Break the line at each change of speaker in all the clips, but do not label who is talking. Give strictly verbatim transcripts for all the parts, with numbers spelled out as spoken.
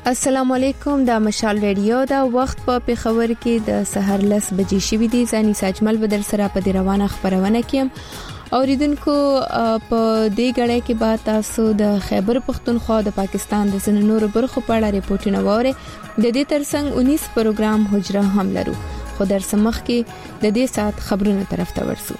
السلام علیکم، دا مشال ریډیو دا وخت په پیښور کې د سحر لس بجې شوې دي. ځاني ساجمل بدر سره په دی روانه خبرونه کیم. اوریدونکو په دې غړې کې به تاسو د خیبر پختونخوا د پاکستان د ځینو نورو برخو په اړه ریپورتونه واورئ. د دې ترڅنګ انیس پروګرام حجره هم لرو، خو در سمخ کې د دې سات خبرونه طرف ته ورسو.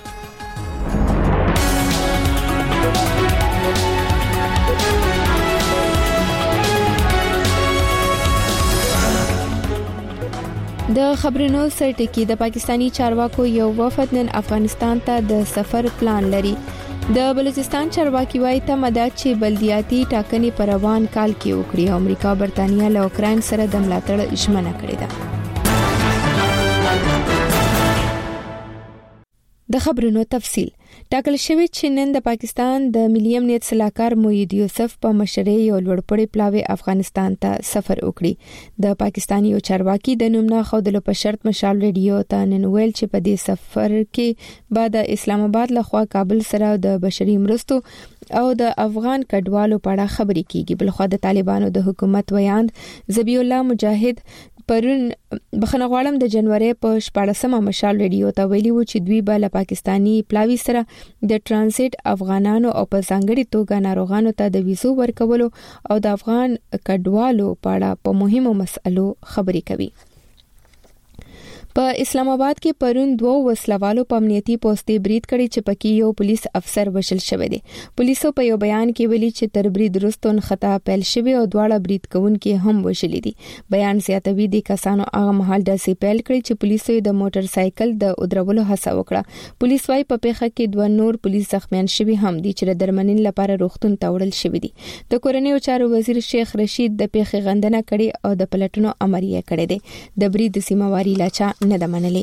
د خبرونو سرټکی د پاکستانی چارواکو یو وفد نن افغانستان ته د سفر پلان لري. د بلوچستان چارواکي وايي ته مدد چې بلدیاتي ټاکنې پر روان کال کې وکړي. امریکا برتانیا له اوکرين سره د ملاتړ ژمنه کړې ده. د خبرونو تفصیل ټاکل شوی چې نن د پاکستان د ملي امنیت صلاحکار موحد یوسف په مشرۍ یو لوړپوړی پلاوی افغانستان ته سفر وکړي. د پاکستاني یو چارواکي د نوم نه خودلو په شرط مشال ریډیو ته نن ویل چې په دې سفر کې بعد اسلام آباد لخوا کابل سره د بشري مرستو او د افغان کډوالو په اړه خبرې کیږي. بلخو د طالبانو د حکومت ویاند ذبیح الله مجاهد پرون بخنه غواړم د جنوري په شپږمه مشال ریډیو ته ویلي و چې دوی به له پاکستانی پلاوی سره د ترانزیت افغانانو او په ځانګړي توګه ناروغانو ته د ویزو ورکولو او د افغان کډوالو په اړه په مهمو مسألو خبرې کوي. په اسلام آباد کې پرون دوه وسلوالو په امنیتي پوسټي برید کړي چې پکې یو پولیس افسر وشل شوی دی. پولیسو په یو بیان کې ویلي چې تر برید وروسته خطا پیل شوی او دواړه برید کوونکي هم وشل دي. بیان زیاتوي دي کسانو هغه مهال داسې پیل کړي چې پولیسو د موټر سایکل د ودرولو هڅه وکړه. پولیس وايي په پیښه کې دوه نور پولیس زخمیان شوي هم دي چې د درملنې لپاره روغتون ته وړل شوي دي. د کورنیو چارو وزیر شیخ رشید د پیښې غندنه کړې او د پلټنو امر یې کړی دی. د برید سیمواري لاچا نه د منلي.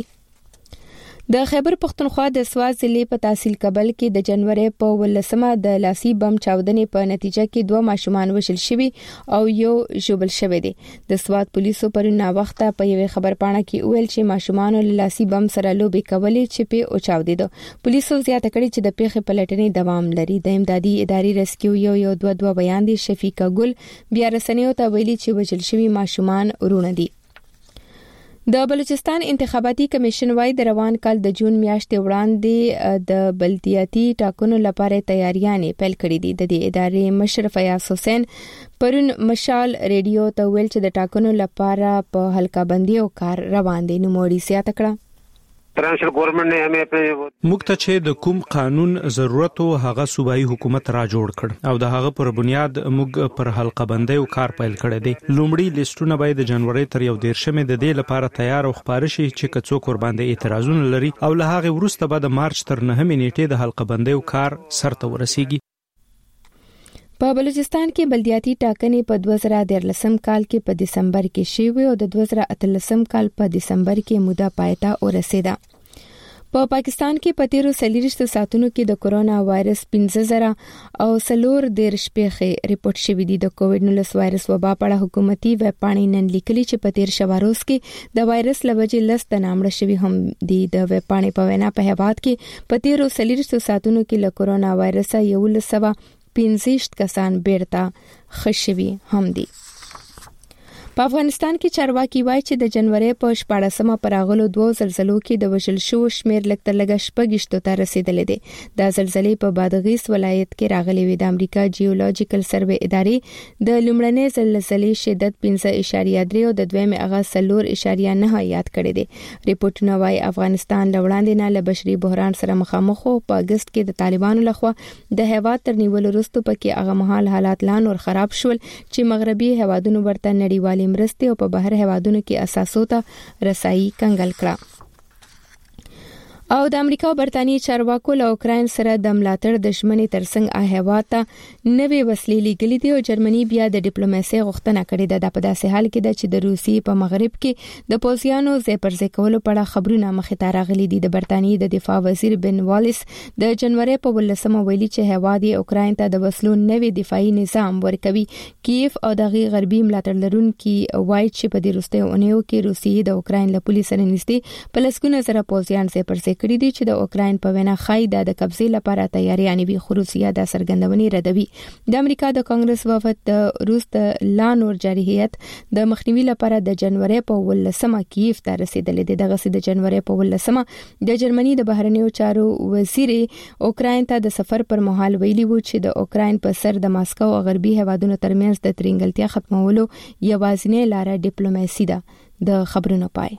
د خیبر پختونخوا د سوات ضلع په تحصیل کابل کې د جنوري په ولسمه د لاسي بم چاودنې په نتیجه کې دوه ماشومان وشل شوي او یو ژوبل شوی دی. د سوات پولیسو پر نا وخته په یوه خبر پاڼه کې ویل چې ماشومان له لاسي بم سره لوبي کولې چې په او چاودیدو. پولیسو زیاته کړي چې د پیښې پلټنې دوام لري. د امدادي ادارې رسکیو یو یو دوه دوه بیان دي. شفیقه ګل بیا رسنیو ته ویلي چې وشل شوي ماشومان ورونه دي. د بلوچستان انتخاباتي کمیشن وايي د روان کال د جون میاشتې وړاندې د بلدیاتي ټاکنو لپاره تیاریانې پیل کړې دي. د دې ادارې مشر فیاض حسین پرون مشال ریډیو ته ویل چې د ټاکنو لپاره په حلقه بندي او کار روان دي. نو موړي سیاته کړه
ترانشل ګورنمنت نه همې په
موږ ته چې د کوم قانون ضرورت او هغه صوبایي حکومت را جوړ کړ او د هغه پر بنیاد موږ پر حلقه بندي او کار پیل کړی دی. لومړی لیستونه باید د جنوري تر یو دیرشمه د دې لپاره تیار او خبره شي چې کڅو قر باندې اعتراضونه لري او له هغه وروسته به د مارچ تر نهمه نیټه د حلقه بندي او کار سرته ورسیږي.
په بلوچستان کې بلدیاتي ټاکنې په دوه زره دولسم کال کې په دسمبر کې شوې او د دوه زره اتلسم کال په دسمبر کې موده پایته ورسېده. په پاکستان کې په تیرو سلیریشتو ساتونو کې د کورونا وایرس پنځه زره او سلور دیرش پیښې ریپورت شوې دي. د کووډ نولس وایرس وبا په اړه حکومتي ویب پاڼې نن لیکلي چې په تیر شواروز کې د وایرس لوجې لس تنه مړه شوي هم دي. د ویب پاڼې په وینا په هیواد کې په تیرو سلیریشتو ساتونو کې له کورونا وایرس یو لسوه پنځه کسان بیرته خښوي هم دي. په افغانستان کې چارواکي وایي چې د جنوري په شپږمه پراغلو دوه زلزلو کې د وشل شو شمیر لکه لږه شپږشتو ته رسیدلې دي. د زلزلې په بادغیس ولایت کې راغلي وي. د امریکا جیولوجیکل سروې ادارې د لومړنۍ زلزلې شدت پنځه اعشاریه درې او د دویمه هغه څلور اعشاریه نه یاد کړی دی. ریپورتونه وايي افغانستان لوړاندې نه له بشري بحران سره مخامخ او په اگست کې د طالبانو لخوا د هیواد تر نیولو وروسته پکې هغه مهال حالات لا نور خراب شول چې مغربي هیوادونو ورته نړیوال مرستي او په بهر هیوادونو کې اساسو ته رسایي کنګل کړه. او د امریکا او برتانیې چارواکو له اوکرين سره د ملاتړ د شمنې ترڅنګ هیواد ته نوې وسلې لیږلې دي او جرمني بیا د ډیپلوماسي غوښتنه کړې ده. د په داسې حال کې ده چې د روسي په مغرب کې د پوځیانو ځای پر ځای کولو په اړه خبرونه مخې ته راغلي دي. د برتانیې د دفاع وزیر بن والیس د جنوري په ولسمه ویلي چې هیواد یې اوکرين ته د وسلو نوې دفاعي نظام ورکوي. کیف او د غربي ملاتړ لرونکي وایي چې په دې وروستیو اونیو کې روسي د اوکرين له پولیسو سره نږدې په لسګونه زره پوځیان ځای پر ځای کړی دی چې د اوکرين په وینا خای د قبضې لپاره تیاریانې وی خو روسیا د سرګندونې ردوي. د امریکا د کانګرس وفد د روس د لانور جاري هیئت د مخنیوي لپاره د جنوري په ولسمه کیف ته رسیدلې ده. دغه د جنوري په ولسمه د جرمني د بهرنیو چارو وزیر اوکرين ته د سفر پر مهال ویلي وو چې د اوکرين په سر د ماسکو او غربي هیوادونو ترمنځ د ترنګلتیا ختمولو یوازینی لاره ډیپلوماسي ده. د خبرونو پای.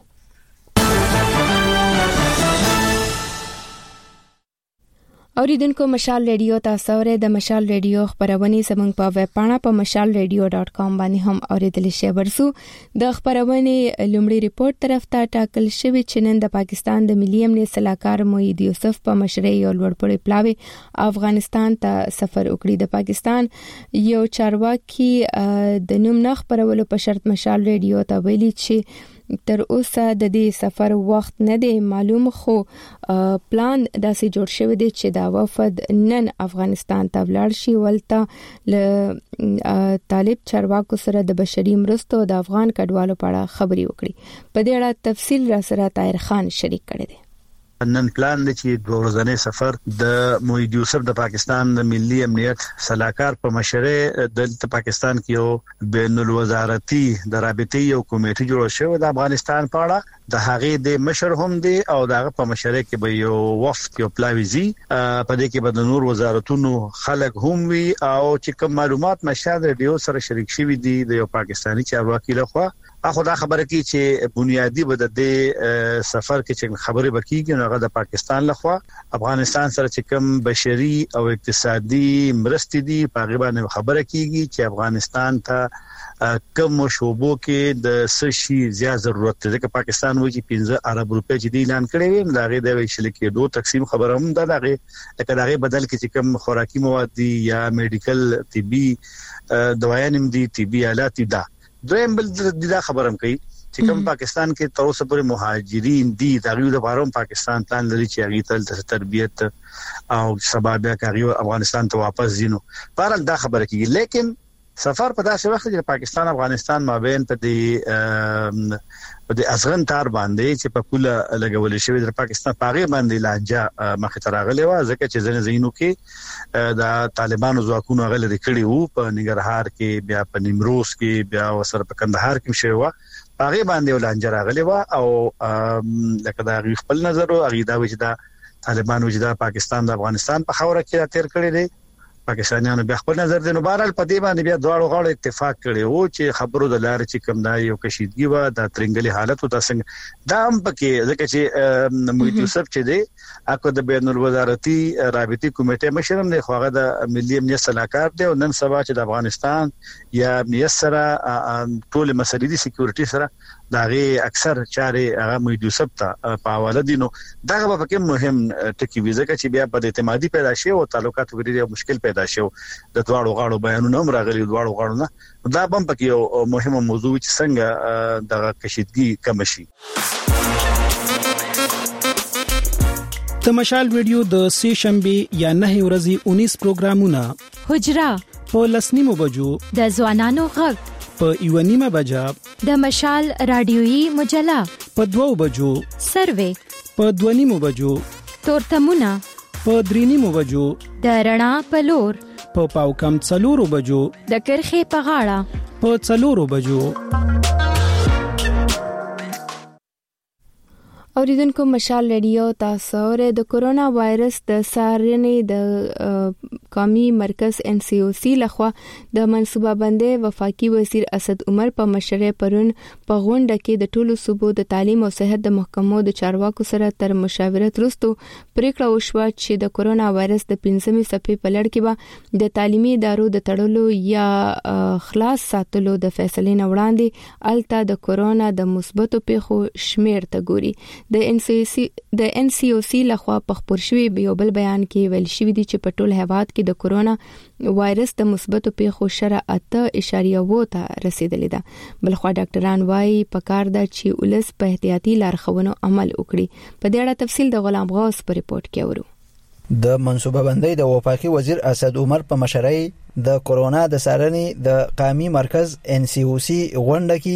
اوریدونکو مشال ریډیو تاسو ورې د مشال ریډیو خبرونه زموږ په ویب پاڼه په مشال ریډیو ډاټ کام باندې هم اوریدل شي. ورسو د خبرونه لومړی ریپورت طرف ته ټاکل شوی چې نن د پاکستان د ملي امنیت صلاحکار موحد یوسف په مشرۍ یو لوړپوړی پلاوی افغانستان ته سفر وکړي. د پاکستان یو چارواکي د نوم نه خبرولو په شرط مشال ریډیو ته ویلي چې تر اوسه د دې سفر وخت نه دی معلوم، خو پلان داسې جوړ شوی دی چې دا وفد نن افغانستان ته ولاړ شي ولته ل طالب چارواکو سره د بشري مرستو د افغان کډوالو په اړه خبري وکړي. په دې اړه تفصیل را سره طاهر خان شریک کړی دی.
نن پلان دی چې دوه ورځې سفر د موحد یوسف د پاکستان د ملي امنیت صلاحکار په مشرۍ د پاکستان کې یو بین الوزارتي د رابطې یو کمیټه جوړ شوې د افغانستان په اړه د هغې د مشر هم دی او دغه په مشرۍ کې به یو وفد یو پلاویزي په دې کې به د نور وزارتونو خلک هم وي او چې کوم معلومات مشال ریډیو سره شریک شوي دي د یو پاکستاني چارواکي لخوا. اخو دا خبره کی چې بنیادی بده د سفر کې چې خبره وکړي نو هغه د پاکستان لخوا افغانستان سره چې کوم بشري او اقتصادي مرستې دي په غیبه خبره کیږي چې افغانستان ته کم شوبو کې د سشي زیات ضرورت دی. چې پاکستان وایي چې پنځه ارب روپے چې اعلان کړی وي دا غي د ویشل کې دوه تقسیم خبره هم ده. دغه دغه بدل کې چې کوم خوراکي مواد دي یا میډیکل طبي دوايان دي طبي آلات دي دا دویم بل دا خبرم کوي چې کوم پاکستان کې تر اوسه پورې مهاجرین دي دغه د بارون پاکستان پلان لري چې هغه تل تربیت او سبب بیا کوي افغانستان ته واپس ځینو. بهرحال دا خبره کیږي لیکن سفر په داسې وخت کې پاکستان افغانستان مابین په دې په دې ازغن تار باندې چې په کوله لګول شوی د پاکستان پاغي باندې لهجه مخ ته راغلی و ځکه چې ځنه زینو کې د طالبانو ځواکونو غلې کړي وو په ننګرهار کې بیا په نیمروز کې بیا وسره په کندهار کې شوی و پاغي باندې لهجه راغلی و او لکه دا خپل نظر او عقیده و چې دا طالبانو چې دا پاکستان د افغانستان په خوره کې تیر کړی دی. پاکستانیانو بیا خپل نظر دینو بهرحال په دې باندې بیا دواړو غاړو اتفاق کړي وو چې خبرو د لارې چې کوم دا یو کشیدګي و د ترنګلي حالت او د څنګه دا هم پکې ځکه چې موحد یوسف چې دی اکو د بین الوزارتي رابطي کمیټه مشرم دی خو هغه د ملي امنیت صلاحکار دی او نن سبا چې د افغانستان یا امنیت سره ټول مسلې دي سکیورټي سره داغه اکثر چارې هغه موحد یوسف ته په حواله دي. نو دا به پکې مهم ټکی وي ځکه چې بیا په اعتمادي پیدا شي او تعلقات ورې مشکل پیدا شي د دواړو غاړو بیانونه هم راغلي دواړو غاړو نه دا هم پکې یو مهمه موضوع چې څنګه د کشیدګي کم شي.
د مشال ریډیو د سه شنبه یا نه ورځې اونیس پروګرامونه
حجرا
په لسنیمو بجو
د ځوانانو غږ
په یونیمه بجا
د مشال رادیويي مجله
په دوو بجو
سروې
په دونیمو بجو
تورتمونه
په درینیمو بجو
د رڼا په لور
په پاو کم څلورو بجو
د کرخې په غاړه
په څلورو بجو.
اوریدونکو مشال ریډیو تاسو ورې د کورونا وایرس د څارنې د قومي مرکز ان سی او سی لخوا د منصوبه بندي وفاقي وزیر اسد عمر په مشرۍ پرون په غونډه کې د ټولو صوبو د تعلیم او صحت د محکمو د چارواکو سره تر مشاورت وروسته پریکړه وشوه چې د کورونا وایرس د پنځمې څپې په لړ کې به د تعلیمي ادارو د تړلو یا خلاص ساتلو د فیصلې نه وړاندې الته د کورونا د مثبتو پیښو شمیر ته ګوري. د ان سی او سی د ان سی او سی لخوا په خبر شوی یو بل بیان کې ویل شوی دی چې په ټول هیواد کې د کورونا وایرس د مثبتو پیښو شره اته اشاریه وو ته رسیدلې ده. بلخو ډاکټران وايي په کار ده چې ولس په احتیاطي لارښوونو عمل وکړي. په دې اړه تفصیل د غلام غوث په ریپورت کې ورو.
د منصوبه بندۍ د وفاقي وزیر اسد عمر په مشرۍ د کورونا د څارنې د قومي مرکز ان سی او سی غونډه کې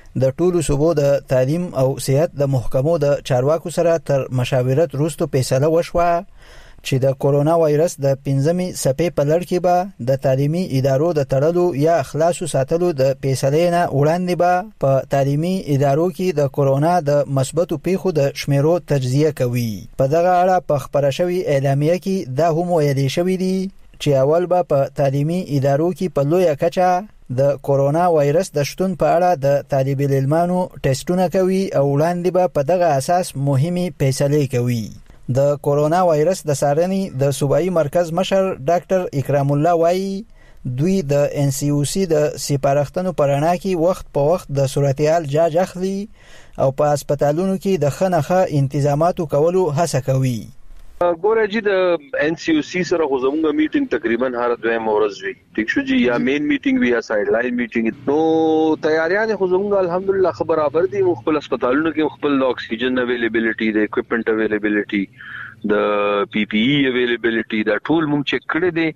د ټولو صوبو د تعلیم او صحت د محکمو د چارواکو سره تر مشاورت وروسته فیصله وشوه چې د کورونا وایرس د پنځمې څپې په لړ کې به د تعلیمي ادارو د تړلو یا خلاصو ساتلو د فیصلې نه وړاندې به په تعلیمي ادارو کې د کورونا د مثبتو پیښو د شمیرو تجزیه کوي. په دغه اړه په خبره شوی اعلامیه کې دا هم ویل شوی دی چې اول به په تعلیمي ادارو کې په لویه کچه د کورونا وایرس د شتون په اړه د طالب العلمانو ټیسټونه کوي او وړاندې به په دغه اساس مهمه فیصلې کوي. د کورونا وایرس د څارنې د صوبایي مرکز مشر ډاکټر اکرام الله وایي دوی د ان سی او سی د سپارښتنو پر اړه کې وخت په وخت د صورتحال جاج اخلي او په هسپتالونو کې د خنخه تنظیماتو کولو هڅه کوي.
ګوره جی د ان سی او سی سره خو زموږ میټینګ تقریبا هر دویم ورځ وی ټیک شو جی یا مین میټینګ وی یا سایډ لاین میټینګ. نو تیاریان خو زموږ الحمدلله خبر برابر دي. خپل هسپتالونو کې خپل د اکسیجن اویلیبিলিټي د اکوپمنٹ اویلیبিলিټي د پی پی ای اویلیبিলিټي دا ټول موږ چک کړی دي.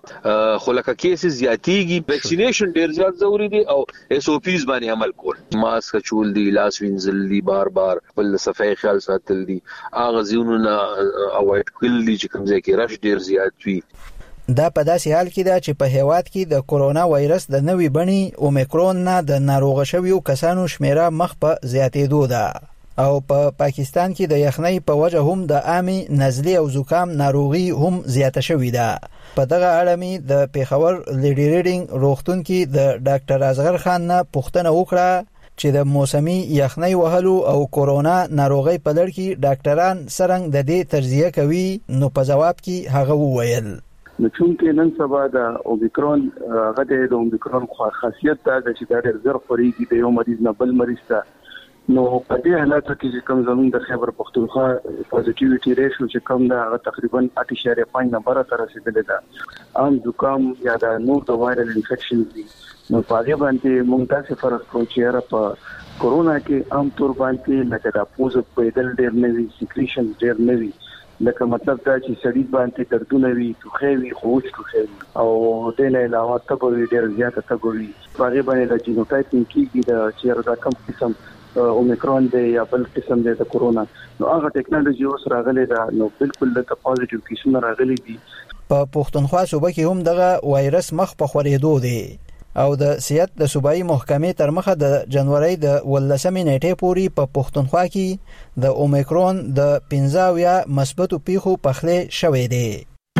خو لکه کیسز زیاتېږي ویکسینیشن ډیر زیات ضروری دي او اس او پیز باندې عمل کول ماسک چول دي لاس وینځل دي بار بار بل صفای خیال ساتل دي اغه زیونونه اوایډ کول دي چې کوم ځای کې رش ډیر زیات وي.
دا په داسې حال کې ده چې په هیواد کې د کورونا وایرس د نوې بڼې اومیکرون نه د ناروغ شویو کسانو شمیره مخ په زیاتېدو ده او په پا پاکستان کې د یخنۍ په وجه هم د عامي نزلې او زکام ناروغي هم زیاته شوې ده. په دغه اړه می د پیښور لیډي ریډینګ روغتون کې د ډاکټر اصغر خان نه پوښتنه وکړه چې د موسمي یخنۍ وهلو او کورونا ناروغي په لړ کې ډاکټران څنګه د دې تجزیه کوي. نو په جواب کې هغه وویل
نو چونکې نن سبا د اومیکرون غته د اومیکرون خاصیت دا چې دا ډېر زر خوريږي د یو مریض نه بل مریض ته. نو په دې حالت کې چې کوم زمون د خیبر پختونخوا پوزټیویټي ریشو چې کوم دا تقریبا اته اشاریه پنځه نمبر ته رسیدلی ده عام زکام یا د نور د وایرل انفیکشن دي. نو په هغه باندې موږ تاسو فرض کوو چې را په کورونا کې عام طور باندې لکه د پوز پیدل ډېر نه وي سیکریشن ډېر نه وي لکه مطلب دا چې سړی باندې دردونه وي توخه وي خوش توخه او د نه علاوه تبوي ډېر زیاته تبوي په هغه باندې د جینوټایپینګ کې د چیرې دا کم قسم اومیکرون دی یا بل قسم دی د کورونا. نو هغه ټیکنالوژي اوس راغلي ده نو بالکل د پوزټیو کیسونه راغلي دي.
په پښتونخوا صوبه کې هم دغه وایرس مخ په خورېدو دی او د صحت د صوبایي محکمې تر مخه د جنوري د ولسمې نیټې پورې په پښتونخوا کې د اومیکرون د پنځه یا مثبتو پیښو پخلې شوې دي.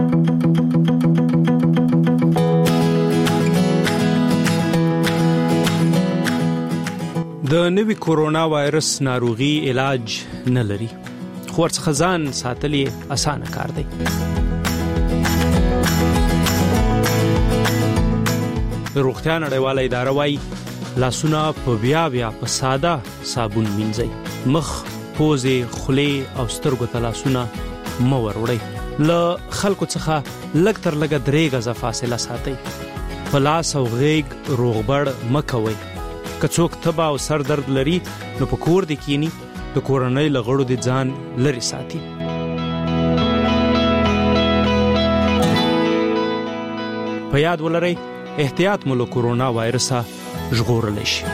د نوي کورونا وایرس ناروغي علاج نه لري خو ورڅخه ځان ساتلې اسانه کار دی. د روغتیا نړیواله اداره وايي لاسونه په بیا بیا په ساده صابون مینځئ. مخ پوزې خولې او سترګو ته لاسونه مه وروړئ. له خلکو څخه لږ تر لږه درې غزه فاصله ساتئ. په لاس او غېږ روغبړ مه کوئ. که څوک تبه او سر درد لري نو په کور د کینی د کورنۍ لغړو د ځان لري ساتي. په یاد ولرئ احتیاط مو له کورونا وایرسه ژغورلی شي.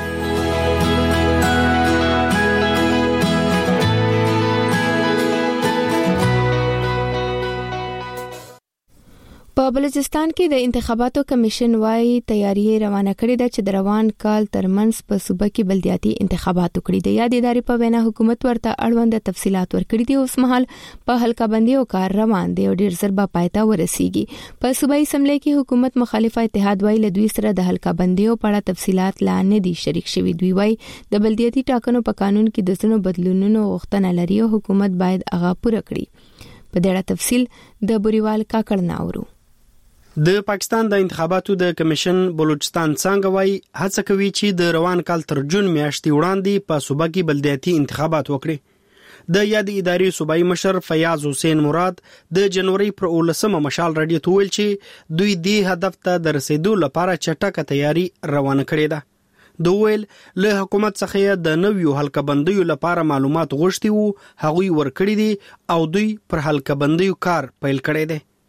په بلوچستان کې د انتخاباتو کمیشن وايي تیاری روانه کړې ده چې د روان کال ترمنځ په صوبه کې بلدیاتي انتخابات وکړي. د یاد ادارې په وینا حکومت ورته اړوند تفصيلات ورکړي دي. اوس مهال په حلقه بندي او کار روان دی او ډیر زر به پایته ورسیږي. په صوبایي اسمبلی کې حکومت مخالفه اتحاد وايي له دوی سره د حلقه بندي او په اړه تفصيلات لا نه دي شریک شوي. دوی وايي د بلدیاتي ټاکنو په قانون کې د څنو بدلونونو غوښتنه لري او حکومت باید هغه پوره کړي. په دې اړه تفصيل د بوريوال کاکړ ناورو.
د پاکستان د انتخاباتو د کمیشن بلوچستان څنګه وایي هڅه کوي چې د روان کال تر جون میاشتې وړاندې په صوبه کې بلدیاتي انتخابات وکړي. د یاد ادارې صوبایي مشر فیاض حسین مراد د جنوري پر اولسمه مشال رادیو ته ویل چې دوی دې هدف ته د رسیدو لپاره چټکه تیاری روانه کړې ده. د ویل له حکومت څخه د نویو حلقه بندیو لپاره معلومات غوښتي وو هغوی ورکړي دي او دوی پر حلقه بندیو کار پیل کړی دی.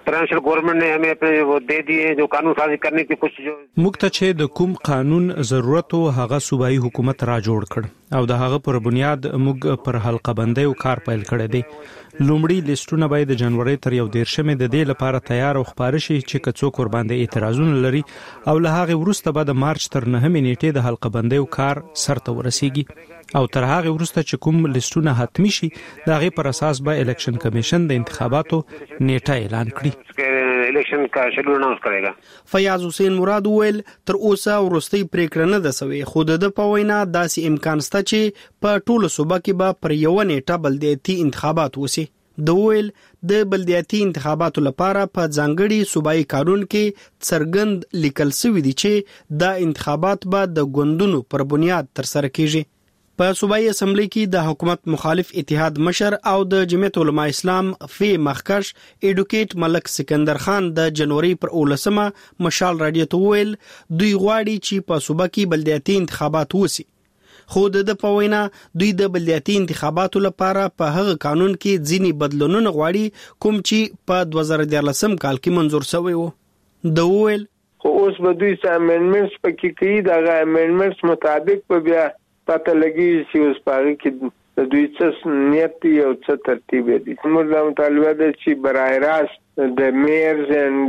ट्रांसफर गवर्नमेंट ने हमें अपने वो दे दिए जो कानून साजी करने की कोशिश जो
موږ ته چې د کوم قانون ضرورت او هغه صوبایي حکومت را جوړ کړ او د هغه پر بنیاد موږ پر حلقه بندۍ او کار پیل کړی دی. لومړی لیستونه باید د جنوري تر یو دیرشمې د دې لپاره تیار او خبر شي چې کڅو قر باندې اعتراضونه لري او له هغه وروسته به د مارچ تر نهمې نیټې د حلقه بندۍ او کار سرته ورسیږي او تر هغه وروسته چې کوم لیستونه حتمی شي د هغه پر اساس به الیکشن کمیشن د انتخاباتو نیټه اعلان کړي.
الیکشن کا شیډول اناونس کړي.
فیاض حسین مراد ویل تر اوسه ورستي پریکړه نه ده سوي خو د پوینا داسې امکان شته چې په ټوله صوبه کې به پر یو نیټه بلدیاتي انتخابات وسی. د ویل د بلدیاتي انتخاباتو لپاره په ځانګړي صوبایي قانون کې څرګند لیکل شوی دی چې دا انتخابات به د ګوندونو پر بنیاد تر سره کیږي. په صوبایي اسمبلی کې د حکومت مخالف اتحاد مشر او د جمعیت علماء اسلام فی مخکش ایډوکیټ ملک سکندر خان د جنوري پر اولسمه مشال رادیو ته ویل دوی غواړي چې په صوبه کې بلدیاتي انتخابات وسی. خو د پوینا دوی د بلدیاتي انتخاباتو لپاره په هغه قانون کې ځینی بدلونونه غواړي کوم چې په دوه زره دیارلسم کال کې منزور شوی وو. د ویل
خو اوس به دوی سم امندمنټس پکې کوي دا امندمنټس مطابق په بیا پته لګي چې اوس پاره کې د دوی څه نیت دی او څه ترتیب دی. موږ د مطالبه ده چې برای راست د میرز اند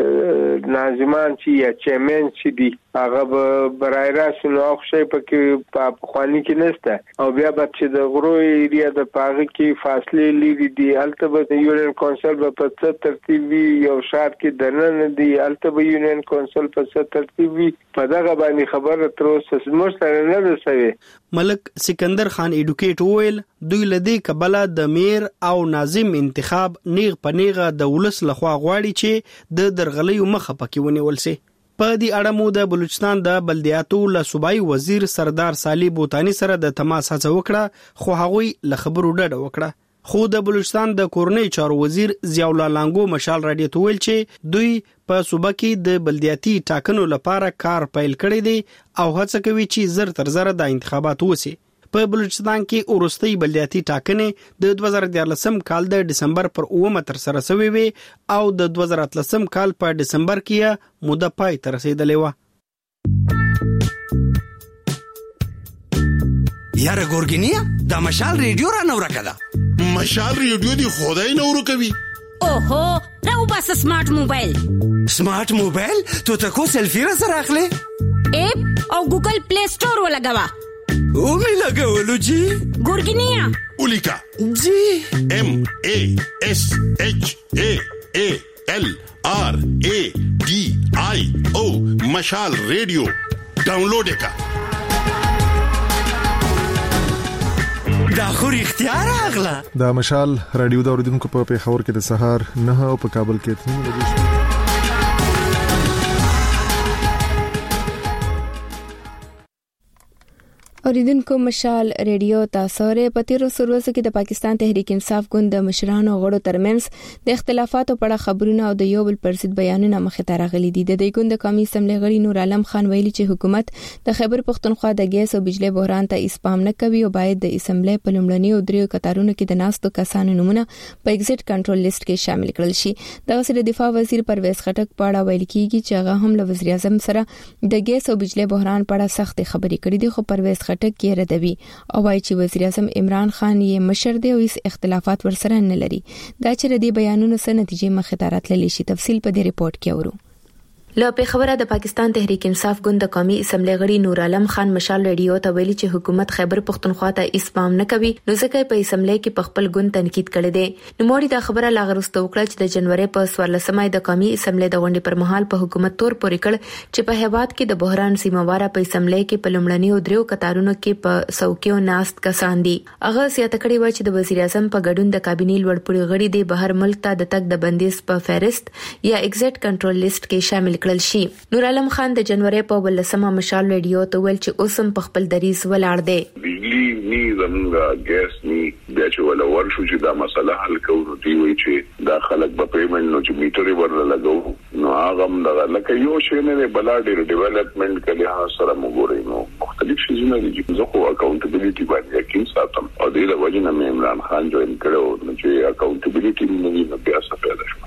ناظمان چې یا چیرمن چې دی هغه به برای راست نو خو پکې په خواني کې نشته او بیا به چې د غرو ایریا د پاغه کې فاصله لري دی الته به یونین کونسل په څه ترتیب وي یو شاد کې دنه دی الته به یونین کونسل په څه ترتیب وي په دغه باندې خبره تر اوسه مستر نه ده سوي.
ملک سکندر خان ایډوکیټ ویل دوی لدی کبله د میر او ناظم انتخاب نیغ پنیغه د ولس لخوا غواړي چې د درغلیو مخه پکې ونیول شي. په دې اړه مو د بلوچستان د بلدیاتو له صوبایي وزیر سردار سالی بوتانی سره د تماس هڅه وکړه خو هغه له خبرو ډډه وکړه. خو د بلوچستان د کورنۍ چارو وزیر ضیاء الله لانګو مشال رادیو ته ویل چې دوی په صوبه کې د بلدیاتي ټاکنو لپاره کار پیل کړی دی او هڅه کوي چې زر تر زر د انتخابات وسی. په بلوچستان کې اورستي بلدیاتي ټاکنې د دوه زره دیارلسم کال د دسمبر پر اومه تر سره شوې وي او د دوه زره اتلسم کال په دسمبر کې موده پای ته رسیدلې و.
یاره ګورګینیا دا مشال ریډیو را نور کړه.
مشال ریډیو دی خدای نور کوي.
اوهو راو بس سمارټ موبایل.
سمارټ موبایل تو تکو سلفی را سره اخلي
اپ او ګوګل پلی سٹور ولګوا
او می لګولو جی
ګورګینیا
اولیکا
جی
ام ا اس اچ ا ا ال ار ا ډي آی او مشال ریډیو ډاونلوډ کا
دا خو اختیار اغلا.
دا مشال رادیو دا اوریدونکو په پیښور کې د سهار نه او په کابل کې اته بجې
اوریدونکو مشال ریډیو تاسو ری پتیرو سروس کې د پاکستان تحریک انصاف ګوند د مشرانو غړو ترمنځ د اختلافاتو په اړه خبرونه او د یو بل پر ضد بیانونه مخې ته راغلي دي. د دې ګوند قومي اسمبلی غړي نور عالم خان ویلي چې حکومت د خیبر پختونخوا د ګیس او بجلی بحران ته اسپام نه کوي او باید د اسمبلی په لومړني او دریو کتارونو کې د ناستو کسانو نمونه په ایگزیټ کنټرول لیست کې شامل کړل شي. دغه سره دفاع وزیر پرویز خټک په اړه ویل کیږي چې هغه هم له وزیر اعظم سره د ګیس او بجلی بحران په اړه سخت خبرې کړې دي خو پرویز خټک یې ردوي او وايي چې وزیر اعظم عمران خان یې مشر دی او هیڅ اختلافات ورسره نه لري. دا چې ردی بیانونو سره نتیجې مخې ته راتللی شي. تفصیل په دې ریپورت کې اورو. له پیښوره د پاکستان تحریک انصاف ګوند قومي اسمبلی غړي نور عالم خان مشال ریډیو ته ویلي چې حکومت خیبر پختونخوا ته اسپام نه کوي نو ځکه په اسمبلی کې په خپل ګوند تنقید کړي دي. نو موري دا خبره لاغرسته وکړه چې د جنوري په څوارلسمه د قومي اسمبلی د غونډې پر مهال په حکومت تور پورې کړ چې په هیواد کې د بحران سیمواره په اسمبلی کې په لومړني او دریو کتارونو کې په څوکیو ناست کسان دي. هغه سیاته کړي و چې د وزیر اعظم په ګډون د کابینې لوړپوړي غړي د بهر ملک ته د تګ د بندیز په فهرست یا ایگزیټ کنټرول لیست کې شامل کړل شي. نور عالم خان د جنوري په ولسمه مشال ریډیو ته ویل چې اوسم په خپل دریز ولاړ دی.
بجلی نی زمونږه ګیس نی بیا چې ولا ورشو چې دا مسله حل کوو دی وی چې دا خلک په پیمنټ نو چې میټر ورل لګو نو هغه هم لکه یو شی نه بلا ډیر ډیولپمنٹ کله ها سره موږ نو مختلف شیزونه دي چې زه خو اکاونټیبিলিټي باندې یقین ساتم او د دې وجه نه عمران خان جوړ کړو نو چې اکاونټیبিলিټي نه وي نو بیا څه پیدا شو.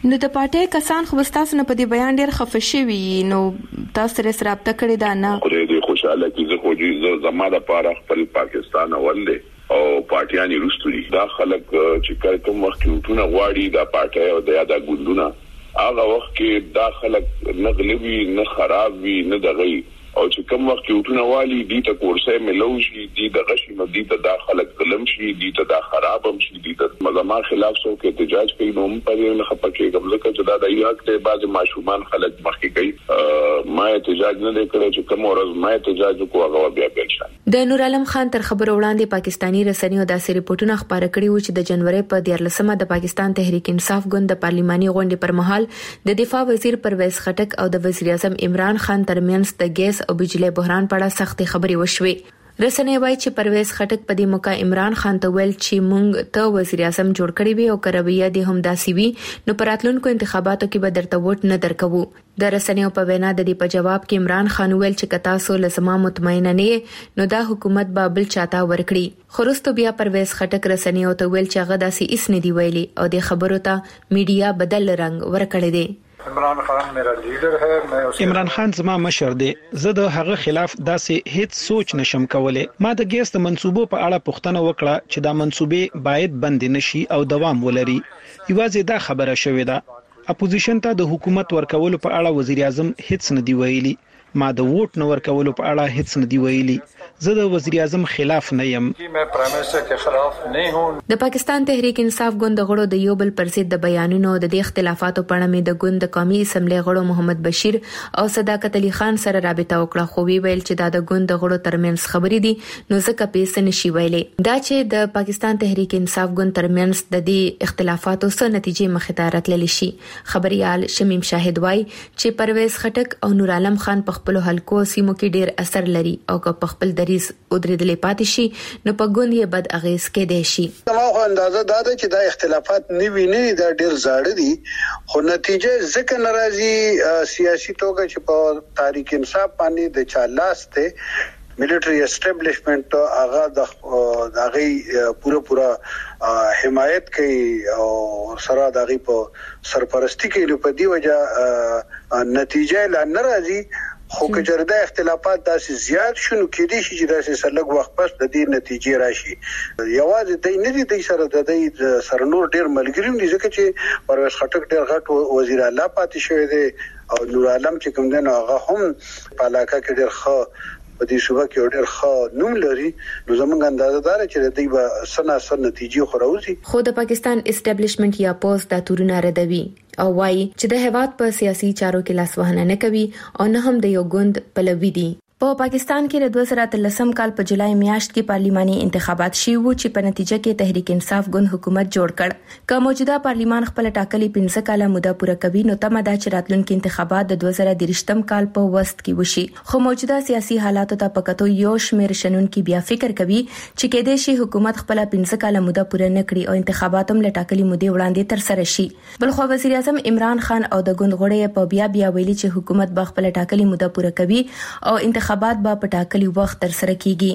نو د پارټي کسان خو تاسو نه په دې بیان ډیر خفه شوي نو تاسو سره رابطه کړې ده نه
خو دې خوشاله کیږي خو دې زماده لپاره خپل پاکستان ولله او پارټیانی رستوري دا خلک چې کوم وخت ټونه غواړي دا پارټي او د یاده ګوندونه هغه وخت کې دا خلک نه غلوي نه خراب وي نه دغي او چې کوم وخت کې ټونه والی دي ته کورسه ملوشي دي د غشي نو دي ته دا خلک ظلم شي دي ته دا خراب هم شي دي ته مزما خلاف سو کې احتجاج کوي نو په دې نه خپکه کوم ځکه چې دا د یو ته بعض ماشومان خلک مخکې کوي ما احتجاج نه کړی چې کوم ورځ ما احتجاج کوو هغه بیا بل شي
د نور عالم خان تر خبرو وړاندې پاکستانی رسنیو داسې ریپورتونه خبره کړي و چې د جنوري په دیارلسمه د پاکستان تحریک انصاف ګوند د پارلماني غونډې پر مهال د دفاع وزیر پرویز خټک او د وزیر اعظم عمران خان ترمنځ د ګیس او بجلی بحران په اړه سختې خبرې وشوې رسنۍ وايي چې پرویز خټک په دې موقع عمران خان ته ویل چې مونږ ته وزیر اعظم جوړ کړی وي او کرویه دې هم داسي وي نو پراتلونکو انتخاباتو کې به درته ووټ نه درکوو د رسنیو په وینا د دې په جواب کې عمران خان ویل چې کتا سو لسما مطمئن نه نو دا حکومت به بل چاته ورکړي خرستو بیا پرویز خټک رسنیو ته ویل چې هغه داسي اس نه دی ویلي او د خبرو ته میډیا بدل رنگ ورکړی دی
عمران خان میرا لیډر ہے میں عمران خان زما مشر دی زه د هغه خلاف داسې هیڅ سوچ نشم کولای ما د ګیس د منسوبو په اړه پوښتنه وکړه چې دا منسوبې باید بند نشي او دوام ولري یوازې دا خبره شوې ده اپوزیشن ته د حکومت ورکولو په اړه وزیر اعظم هیڅ نه دی ویلي ما د ووټ نه ورکولو په اړه هیڅ نه دی ویلي زه د وزیر اعظم خلاف نه یم د پاکستان تحریک انصاف ګوند غړو د یو بل پر ضد د بیانونو د دې اختلافاتو په اړه مې د ګوند قومي اسمبلی غړو محمد بشیر او صداقت علي خان سره رابطه وکړه خو وی ویل چې دا د ګوند غړو ترمنځ خبرې دي نو ځکه پیسې نشي ویلې دا چې د پاکستان تحریک انصاف ګوند ترمنځ د دې اختلافاتو څخه نتیجې مخې ته راتللی شي خبريال شمیم شاهد وای چې پرویز خټک او نور عالم خان په خپل حلقو سیمو کې ډیر اثر لري او په خپل دریز ودرېدلې پاتې شي نو په ګوند یې بد اغیز کې دی شي
ما خو اندازه دا ده چې دا اختلافات نیوي نه دا ډیر زاړه دي خو نتیجه ځکه ناراضي سیاسي توګه چې په تحریک انصاف باندې د چالاس ته ملټری اسټابلیشمنت هغه د هغه پوره پوره حمایت کوي او سره د هغه په سرپرستی کوي په دی وجه نتیجه لا ناراضي خو که جرده اختلافات داسې زیات شنو کېدي شي چې داسې سلګ وخت پس د دې نتیجې راشي یوازې د نه دي د سره د دې سره نور ډیر ملګری دي ځکه چې پرویز خټک ډیر غټ وزیر اعلی پاتې شوی دی او نور عالم چې کوم دی نو هغه هم په علاقه کې ډیر ښه په دې صوبه کې ډېر ښه نوم لري نو زموږ اندازه دار چې دوی به سنا سن نتیجې خوروزي
خو د پاکستان اسټابلیشمنت یا پوز د تورونه ردوي او وايي چې د هیواد په سیاسي چارو کې لاس وهنه نه کوي او نه هم د یو ګوند پلوي دي په پاکستان کې د دوه زره اتلسم کال په جولای میاشت کې پارلماني انتخابات شوي وو چې په نتیجه کې تحریک انصاف ګوند حکومت جوړ کړ که موجوده پارلمان خپل ټاکلي پنځه کاله موده پوره کوي نو تمه ده چې راتلونکي انتخابات د دوه زره درشتم کال په وست کې وشي خو موجوده سیاسي حالاتو ته پکتو یو شمېر شنونکو بیا فکر کوي چې کېدای شي حکومت خپل پنځه کاله موده پوره نه کړي او انتخابات هم له ټاکلي مودې وړاندې تر سره شي بلخو وزیر اعظم عمران خان او د ګوند غړي په بیا بیا ویلي چې حکومت به خپل ټاکلي موده پوره کوي او انتخابات به په ټاکلي وخت تر سره کیږي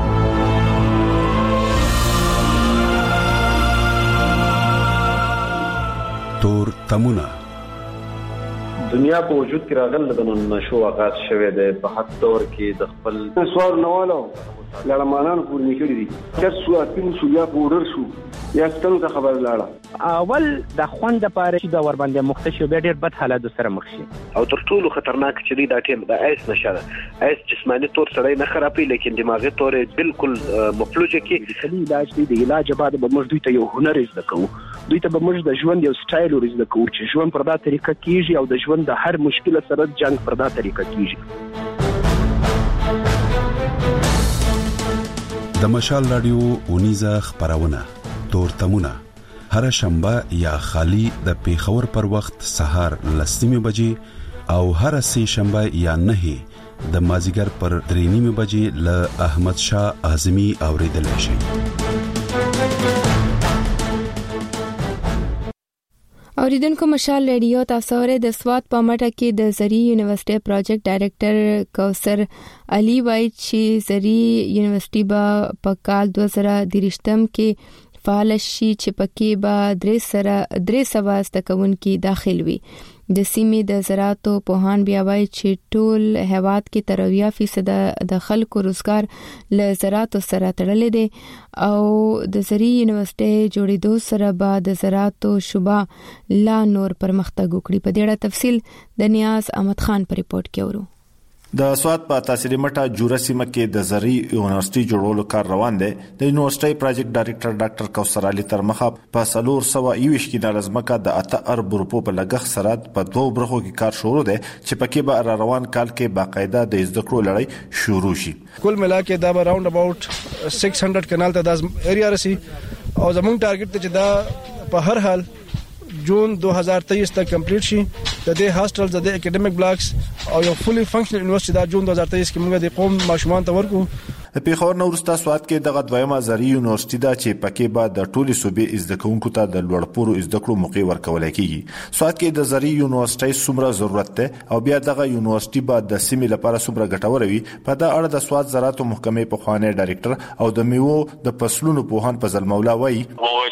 تور تمونه
دنیا په وجود کې راغله د نشو آغاز شوه د په حد دور کې د خپل
سوال نوالو لړمانان پور نکړي دي چې سو اپین سو یا پورر شو یا ستنه خبر لاړه
اول د خوند لپاره چې د ور باندې مختشي به ډیر بد حالات سره مخ شي
او تر ټولو خطرناک چې دا ټیم د ایس نشه ایس جسمانی تور سره نه خرابي لیکن دماغي تور بالکل مفلوجه کې
د علاج دی د علاج بعد به موږ دوی ته یو هنر زده کوو دوی ته به موږ د ژوند یو سټایل ورزده کوو چې ژوند پر دا طریقه کیږي او د ژوند د هر مشکل سره جنگ پر دا طریقه کیږي
د مشال رادیو اونیزه خبرونه تور تمونه هر شنبه یا خالی د پیښور پر وخت سهار لسمه بجې او هر سه شنبه یا نه د مازیګر پر درې نیمه بجې ل احمد شاه اعظمي اوریدل شي
اوریدونکو مشال ریډیو تاسو ورې د سواد په مټه کې د زری یونیورسيټي پروجیکټ ډایریکټر کوثر علي وای چې زری یونیورسيټي با په کال دوه زره درشتم کې فعال شي چې پکې به درې سره درې سوا ستکونکي داخل وي. د سیمې د زراعتو پوهان بیا وایي چې ټول هیواد کې تر اویا فیصد د خلکو روزګار له زراعتو سره تړلې دي او د زراعي یونیورسيټي جوړېدو سره به د زراعتو شوبه لا نور پرمختګ وکړي. په دې اړه تفصیل د نیاز احمد خان په ریپورت کې ورو.
د سواد په تحصیلي مټه جوړه سیمه کې د زرعي یونیورسيټي جوړولو کار روان دی. د یونیورسيټي پروجیکټ ډایریکټر ډاکټر کوثر علي ترمخه په سلور سوا یوش کې د لازمکه د اته ارب روپو په لګښت سره په دوه برخو کې کار شروع دی چې پکې به را روان کال کې باقاعده د زده کړو لړۍ شروع شي.
کل ملا کې دا راوند اباوت سکس هنډرډ کنال ته د ایریا رسی او زموږ ټارګټ ته چې دا په هر حال جون دو هزار تیئیس تک کمپلیټ شي. د دې هاستل د اکیډمیک بلاکس او یو فولي فنکشنل یونیورسيټي دا جون دو هزار تیئیس کې موږ د قوم ماشومان ته ورکو.
د پیښور نورستا سواد کې دغه دویمه زرعي یونیورسيټي دا چې پکې به د ټولي صوبې زده کوونکو ته د لوړپوړو زده کړو موقع ورکول کیږي. سواد کې د زرعي یونیورسيټي څومره ضرورت ده او بیا دغه یونیورسيټي به د سیمې لپاره څومره ګټور وي. په دا اړه د سواد زراعت محکمې په خوانې ډایریکټر او د میوو د فصلونو پوهان فضل مولا وایي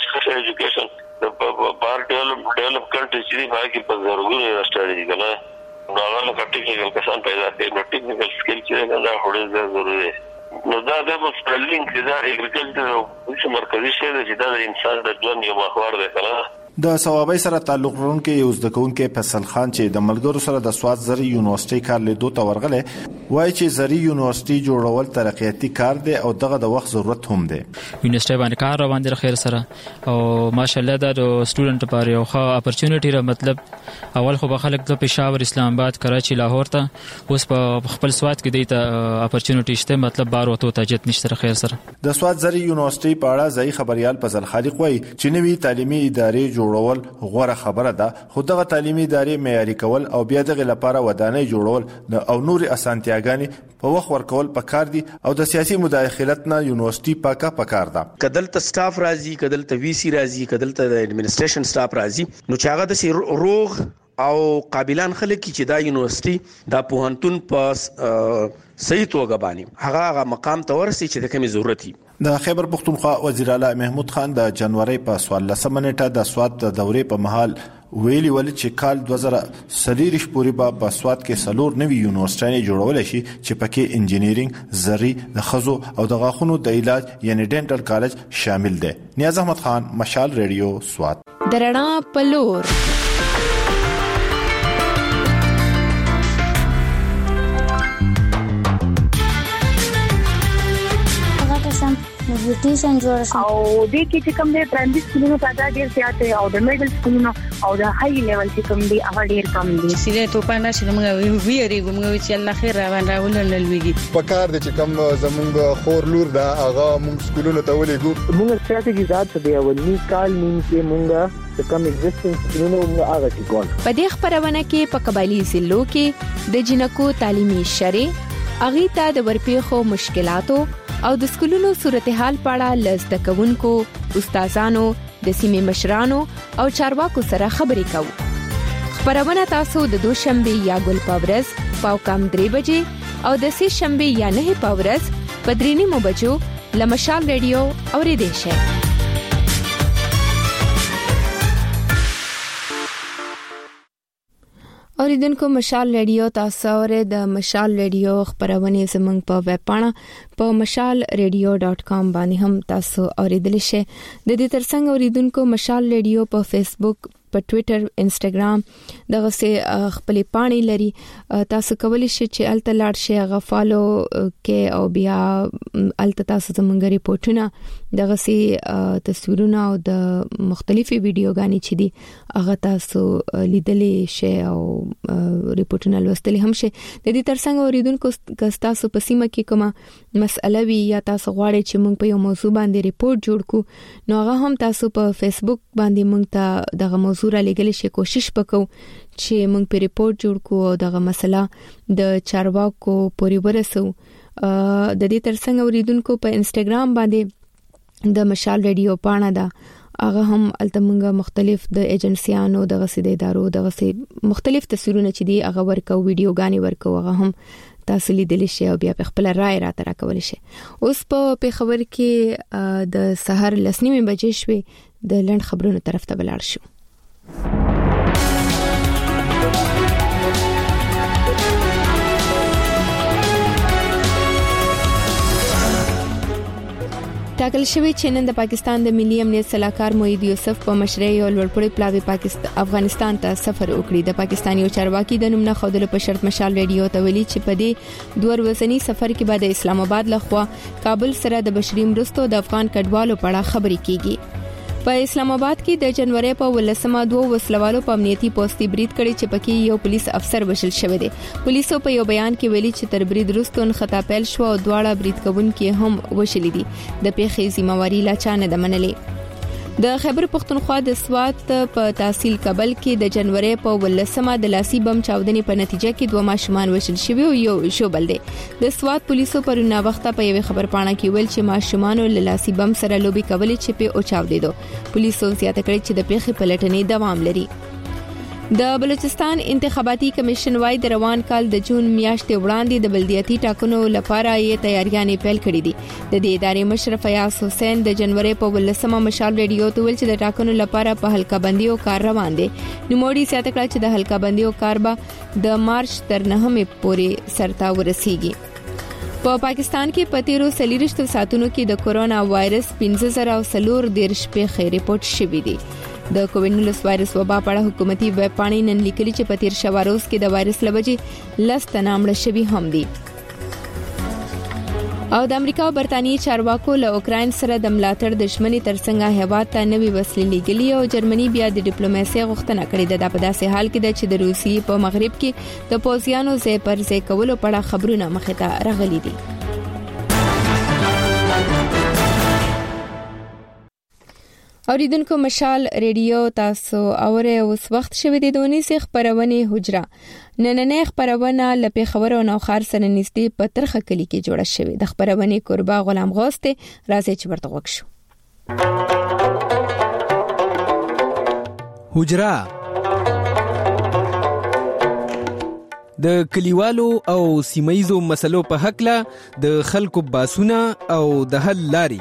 ډیولپ کړي چې باقي په ضروري راستړي کنه نو هغه ټیکنیکل کسان پیدا کړي. نو ټیکنیکل سکل چې دا هډه ضروري دی. نو دا د مستقلین چې دا اګریکلچر او مرکزی شی دی چې دا د انسان د ژوند یو محور دی کنه.
د ثوابي سره تعلق لرونکي یو زده کوونکي فیصل خان چې د ملګرو سره د سواد زرعي یونیورسيټي کار لیدو ته ورغله وایي چې زرعي یونیورسيټي جوړول ترقیاتي کار دی او دغه د وخت ضرورت هم دی.
یونیورسيټي باندې کار روان دي خیر سره او ماشاءالله دا د سټوډنټ لپاره یو ښه اپورتونټی را مطلب اول خو به خلک د پېښور اسلام آباد کراچي لاهور ته اوس په خپل سواد کې دی ته اپورتونټی شته مطلب بار وته تاجت نشته خیر سره.
د سواد زرعي یونیورسيټي په اړه ځای خبريال فضل خالق وایي چې نوې تعلیمي ادارې جوړول غوړه خبره ده خو دغه تعلیمي ادارې معیاري کول او بیا دغه لپاره ودانۍ جوړول او نور اسانتیاګانې په وخت ورکول پکار دي او د سیاسي مداخلت نه یونیورسيټي پاکه پکار ده.
کدلته سټاف راځي کدلته وی سی راځي کدلته د اډمنسټریشن سټاف راځي نو چې هغه د روغ او قابلان خلک چې دا یونیورسيټي دا پوهنتون په صحیح توګه باندې هغه هغه مقام ته ورسي چې د کومې ضرورت وي.
د خیبر پختونخوا وزیر اعلی محمود خان د جنوري په څوارلسمه نیټه د سواد د دورې په مهال ویلي ول چې کال دوه زره سلیریش پورې په سواد کې سلور نوي یونیورسيټي جوړول شي چې پکې انجینیرینګ زرعي د خزو او د غاښونو د علاج یعنی ډینټل کالج شامل دي. نیاز احمد خان مشال ریډیو سواد.
درنا پلور
نیوټریشن جوړ شو او د کې چې کوم د پرایمري سکولونو تعداد ډیر زیات دی او د میډل سکولونو او د های لیول چې کوم دی هغه ډیر کم دی.
سیده ته پاندې چې موږ ویری موږ چې الله خیر را باندې راولل لويږي
په کار دي چې کوم زمونږ خور لور دا هغه موږ سکولونو ته ولېګو.
موږ ستراتیژي ذات دی او نیم کال نیم کې موږ د کوم ایگزیسټنس سکولونو موږ هغه چې ګول.
په دې خبرونه کې په قبایلی ضلعو کې د جنکو تعلیمي شرې اغیتا د ورپېخو مشکلاتو او د سکولونو صورتحال پاړه لزده کوونکو استادانو د سیمې مشرانو او چارواکو سره خبرې کوو. خبرونه تاسو د دوشنبه یا ګل پاورز پاو کم درې بجې او د سه شنبه یا نه پاورز په درې نیمو بجو لمشال ریډیو اوریدئ شئ. اوریدونکو مشال ریډیو تاسو اورئ د مشال ریډیو خبرونه زمنګ په ویب پاڼه په مشال ریډیو ډاٹ کام باندې هم تاسو اوریدل شئ. د دې ترڅنګ اوریدونکو مشال ریډیو په فیسبوک په ټوئیټر انسټاګرام دغه سه خپل پاڼې لري تاسو کولی شئ چې الته لاړ شئ هغه فالو کې او بیا الته تاسو زموږ ریپورتونه دغه سه تصویرونه او د مختلفي ویډیوګانې چې دي هغه تاسو لیدلې شئ او ریپورتونه لوستل هم شئ. د دې ترڅنګ اوریدونکو که تاسو په سیمه کې کومه مسله وي یا تاسو غواړئ چې موږ په یو موضوع باندې ریپورت جوړ کړو نو هغه هم تاسو په فیسبوک باندې موږ ته دغه موضوع را لګل شي کوشش وکړو چې موږ په ریپورت جوړ کو او دغه مسله د چارواکو پورې ورسو. د دې ترڅنګ اوریدونکو په انسټاګرام باندې د مشال ریډیو پاڼه ده هغه هم التمنګ مختلف د ایجنسیانو دغه سیده ادارو دغه سي مختلف تصویرونه چې دي هغه ورکو ویډیوګانی ورکو هغه هم تاسو لیدلی شئ او بیا په خپل رائے راته راکول شئ. اوس په پیښور کې د سحر لسنیمه بجې شوې د لند خبرونو طرف ته ولاړ شو. ټاکل شوی چې نن د پاکستان د ملي امنیت سلاکار موحد یوسف په مشرۍ یو لوړپوړی پلاوی پاکستان افغانستان ته سفر وکړي. د پاکستاني او چارواکي د نوم نه خودلو په شرط مشال ریډیو ته ویلي چې په دې دوه ورځنی سفر کې به د اسلام آباد لخوا کابل سره د بشري مرستو د افغان کډوالو په اړه خبرې کیږي. په اسلام آباد کې د جنوري په ولسمه دوه وسلوالو په امنیتي پوسټي برید کړي چې پکې یو پولیس افسر وشل شوی دی. پولیسو په یو بیان کې ویلي چې تر برید وروسته خطا پیل شو او دواړه برید کوونکي هم وشل دي. د پیښې ذمہواری لا چا نه منلې. د خیبر پختونخوا د سوات په تحصیل کابل کې د جنوري په ولسمه د لاسي بم چاودنې په نتیجه کې دوه ماشومان وشل شوي او یو شوبل دي. د سوات پولیسو پرونه وخت په یو خبر پاڼه کې ویل چې ماشومان له لاسي بم سره لوبي کولې چې په او چاودیدو. پولیسو زیاته کړی چې د پیښې پلټنې دوام لري. د بلوچستان انتخاباتي کمیشن وايي د روان کال د جون میاشتې وړاندې د بلدیاتي ټاکنو لپاره یې تیاریانې پیل کړې دي. د دې ادارې مشر فیاض حسین د جنوري په ولسمه مشال ریډیو ته ویل چې د ټاکنو لپاره په حلقه بندي او کار روان دي. نوموړي زیاته کړه چې د حلقه بندي او کار به د مارچ تر نهمې پورې سرته ورسیږي. په پاکستان کې په تیرو سلیریشتو ساتونو کې د کورونا وایرس پنځه زره او څلور دیرش پیښې ریپورت شوې دي. د کووډ نولس وایرس وبا په اړه حکومتي ویب پاڼې نن لیکلي چې په تیر شوه روز کې د وایرس لوجې لس تنه مړه شوي هم دي. او د امریکا او برتانیې چارواکو له اوکراین سره د ملاتړ د شمنې ترڅنګ هیواد ته نوې وسلې لیږلي او جرمني بیا د ډیپلوماسي غوښتنه کړې ده. په داسې حال کې ده چې د روسیې په مغرب کې د پوځیانو ځای پر ځای کولو په اړه خبرونه مخې ته راغلي دي. اوریدونکو مشال ریډیو تاسو اوره اوس وخت شوه د دونی سي خبرونه حجره نننې خبرونه لپاره خبر او نوخار سره نږدې په ترخه کلی کې جوړه شوه. د خبرونه قربا غلام غوسته راځي چې ورته وښو.
حجره د کلیوالو او سیمایزو مسلو په حق له د خلکو باسونه او د حل لاري.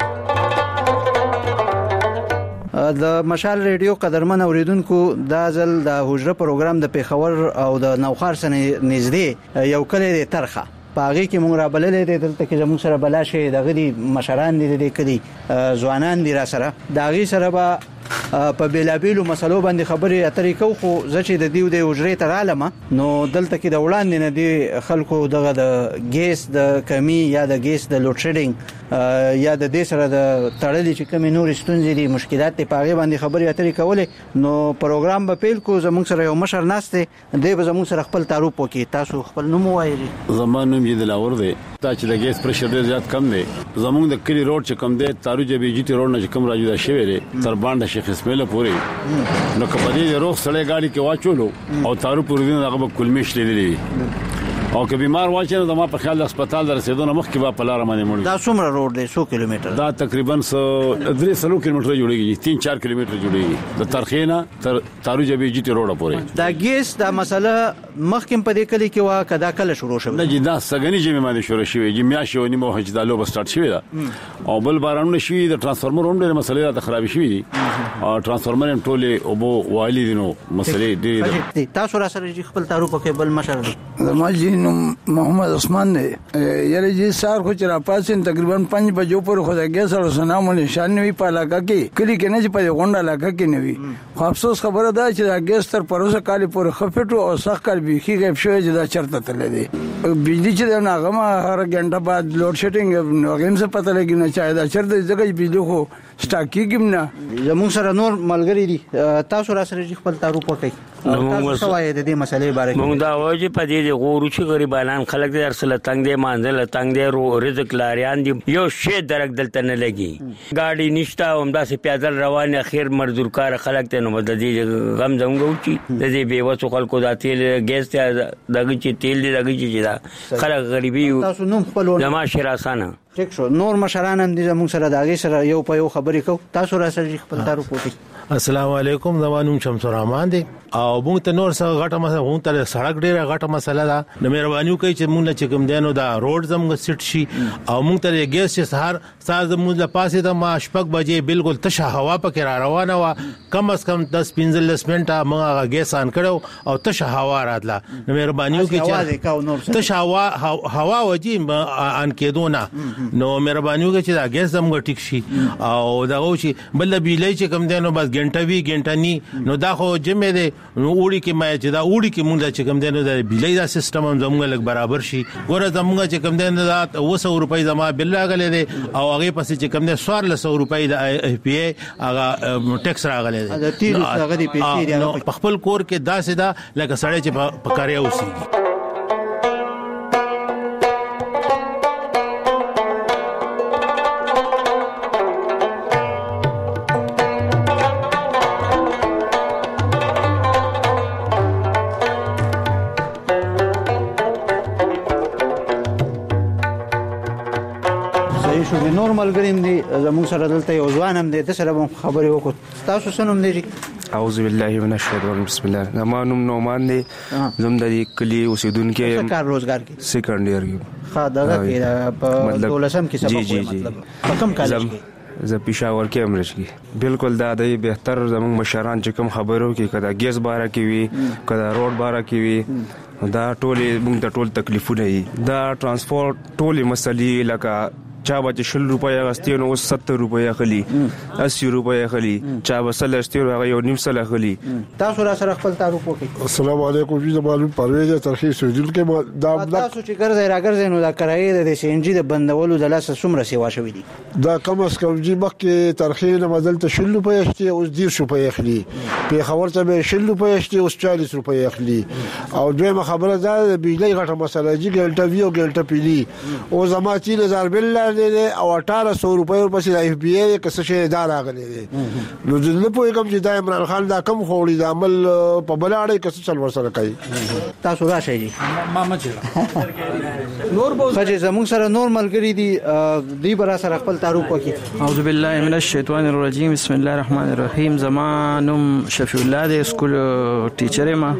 د مشال ریډیو قدرمن اوریدونکو دا ځل د حجره پروګرام د پیښور او د نوخار سره نږدې یو کلی دی ترخه. پاغي کې مونږ را بللې دي دلته کې زموږ سره بلاشه د غدي مشران دي د کلی ځوانان دي را سره داغي سره به په بیلابیلو مسلو باندې خبرې اترې کو. خو زچې د دیو د حجره تر عالمه نو دلته کې د وړاندې نه دي خلکو دغه د ګیس د کمی یا د ګیس د لوډ شیډینګ یا د دې سره د تړلې چې کوم نور ستونزې دي مشکلات په هغه باندې خبرې اترې کولې. نو پروګرام به پیل کو. زموږ سره یو مشر ناشته دی به زموږ سره خپل تعارف وکړي. تاسو خپل نوم وایي.
زمانو مې د لاور دی تا چې د ګیس پرشر ډیر زیات کم دی. زموږ د کلی روډ چې کم دی تارو جبي جی ټي روډ نه کم راځي دا شوی دی تر باندې شیخ اسماعیل پورې. نو کبدي د روغ سړی گاډي کې واچولو او تارو پورې دین هغه کلمش لیدلی او که بیمار واچي نو د ما په خیال د هسپتال در رسیدو نه مخکې به په لار باندې مړ.
دا څومره روډ دی؟ څو کیلومتر؟
دا تقریبا درې سلو کیلومتر جوړیږي. تین چار کیلومتر جوړیږي د ترخینه تر تارو جبي جی ټي روډ پورې.
دا ګیس دا مسله مخکې په دې کلی کې وا کدا کله شروع شوه؟
نه جی دا سګنی جمع باندې شروع شوه. جی میاشي ونی مو هج دالو به سٹارټ شوه دا او بل بارانونه شوه د ترانسفارمر هم ډېر مسلې د خراب شوه دي او ترانسفارمر هم ټوله او بو وایلی دي نو مسلې ډېر.
تاسو را سره خپل تعارف وکړئ. بل مشر
زماجی نو محمد عثمان دی. یاره جی سار خو چر پاسین تقریبا پنځه بجو پر خو دا ګیس او سلام نشان نوی په علاقه کې کلی کې نه چې په غونډه علاقه کې نوی. خو افسوس خبره ده چې دا ګیس تر پروسه کال پر خفټو او سخت کال بيخي غیب شوی چې دا چرته تل دی. بجلی چې دا هغه هر غنټه بعد لوډ شیډینګ نو هغه څه پته لګی نه چای دا چرته ځکه بجلی خو سٹاکی کېم نه.
زموږ سره نور ملګری دي. تاسو را سره خپل تعارف وکړئ. تاسو وایي د دې مسلې باره
موږ دا وایو چې په دې غورو چې غریبانان خلک دې ارسله تنگ دي مانځل تنگ دي رو رزق لاریان دي یو شی درک دلته نه لګي گاډي نشتا همدا سي پیدل روان اخر مزدورکار خلک ته نو د دې غم زموږ چې د دې بیوسو خلکو د تیل ګیس ته دغه چې تیل دي دغه چې دا خلک غریبي
تاسو نوم خپل
جما شراسانه
ټیک شو. نور مشران هم دې زموږ سره داغي سره یو په یو خبرې کو. تاسو را سره خپل تعارف وکړئ.
السلام علیکم زمانوم شمس الرحمن دی او موږ ته نور څه غټه مسله مونږ ته سړک ډیره غټه مسله ده نو مهرباني وکړئ چې موږ چې کوم دینو دا روډ زموږ سټ شي او موږ ته ګیس چې سهار ساز موږ له پاسه د ما شپږ بجې بالکل تشه هوا پکې را روانه و کم از کم دس پنځلس منټه موږ هغه ګیس ان کړو او تشه هوا راتله نو مهرباني وکړئ چې تشه هوا هوا وجي ان کېدونه نو مهرباني وکړئ چې دا ګیس زموږ ټیک شي او دا و چې بل بجلی چې کوم دینو بس ګنټه وی ګنټه ني نو دا خو جمع دی نو وړي کې ما چې دا وړي کې مونږ چې کوم دینو د بجلی دا سیستم هم زموږ لګ برابر شي ګوره زموږ چې کوم دینو دا اوه سوه روپۍ زما بل راغلی دی او هغه پسې چې کوم دی څوارلس سوه روپۍ د اف پی ای هغه ټیکس راغلی دی نو په خپل کور کې داسې دا لکه سړی چې په کاریا اوسېږي.
نورمال ګریم دی زموږ سره دلته یو ځوان هم دی د سره خبرې وکړو تاسو سنوم دی
اعوذ بالله من الشیطان بسم الله زمانوم نومان دی زم د کلی اوسیدونکو
څه کار روزګار کې
سیکنډ ایئر کې
ها دغه کې په دولسم کې سبق وایي مطلب په کوم کالج کې
ز پېښور کې امرش کې بالکل دا د بهتر زموږ مشران چې کوم خبرو کې کدا ګیس بارا کې وي کدا روډ بارا کې وي دا ټولې موږ د ټول تکلیفونه دي دا ترانسپورت ټولې مسلې لکه چا به شل روپیا غستې نو ستر روپیا خلی اسی روپیا خلی چا به سل استیر هغه یو نیم سل خلی
تاسو را سره خپل تعارف وکړئ.
السلام علیکم جی زمانوم پرویز ترخیص سوجل کې دا
تاسو چې ګرځي راګرځي نو دا کرایې د سی ان جی د بندولو د لاس څومره سیوا شوې دي
دا کم از کم جی مکه ترخیص نه بدل ته شل روپیا شته اوس ډیر روپیا خلی په خبر ته به شل روپیا شته اوس چالیس روپیا خلی او دویمه خبره دا د بجلی غټه مسله جی ګلټا ویو ګلټا پیلی او زما تین هزار بل او اٹھارہ سو روپے ورپسې د اف بی ای کس شي ادار راغلي دي نو د په کوم چې د عمران خان دا کم خوړی د عمل په بلاړې کس چل ورسره کوي
تاسو راشي جی
ما مچړه
نور به چې زموږ سره نورمال کړی دي دی برا سره خپل تعارف وکړي.
اعوذ بالله من الشیطان الرجیم بسم الله الرحمن الرحیم زمانم شفیع الله د سکول ټیچر ما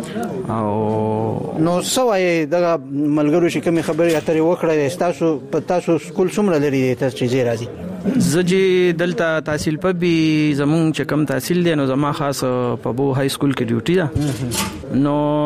او نو سوای د ملګرو شي کوم خبري اترې وکړه تاسو په تاسو سکول څومره لري تاسو چې راځي
زجی دلته تحصیل په بي زمون چې کم تحصیل دی نو زما خاص په بو های سکول کې ډیوټي ده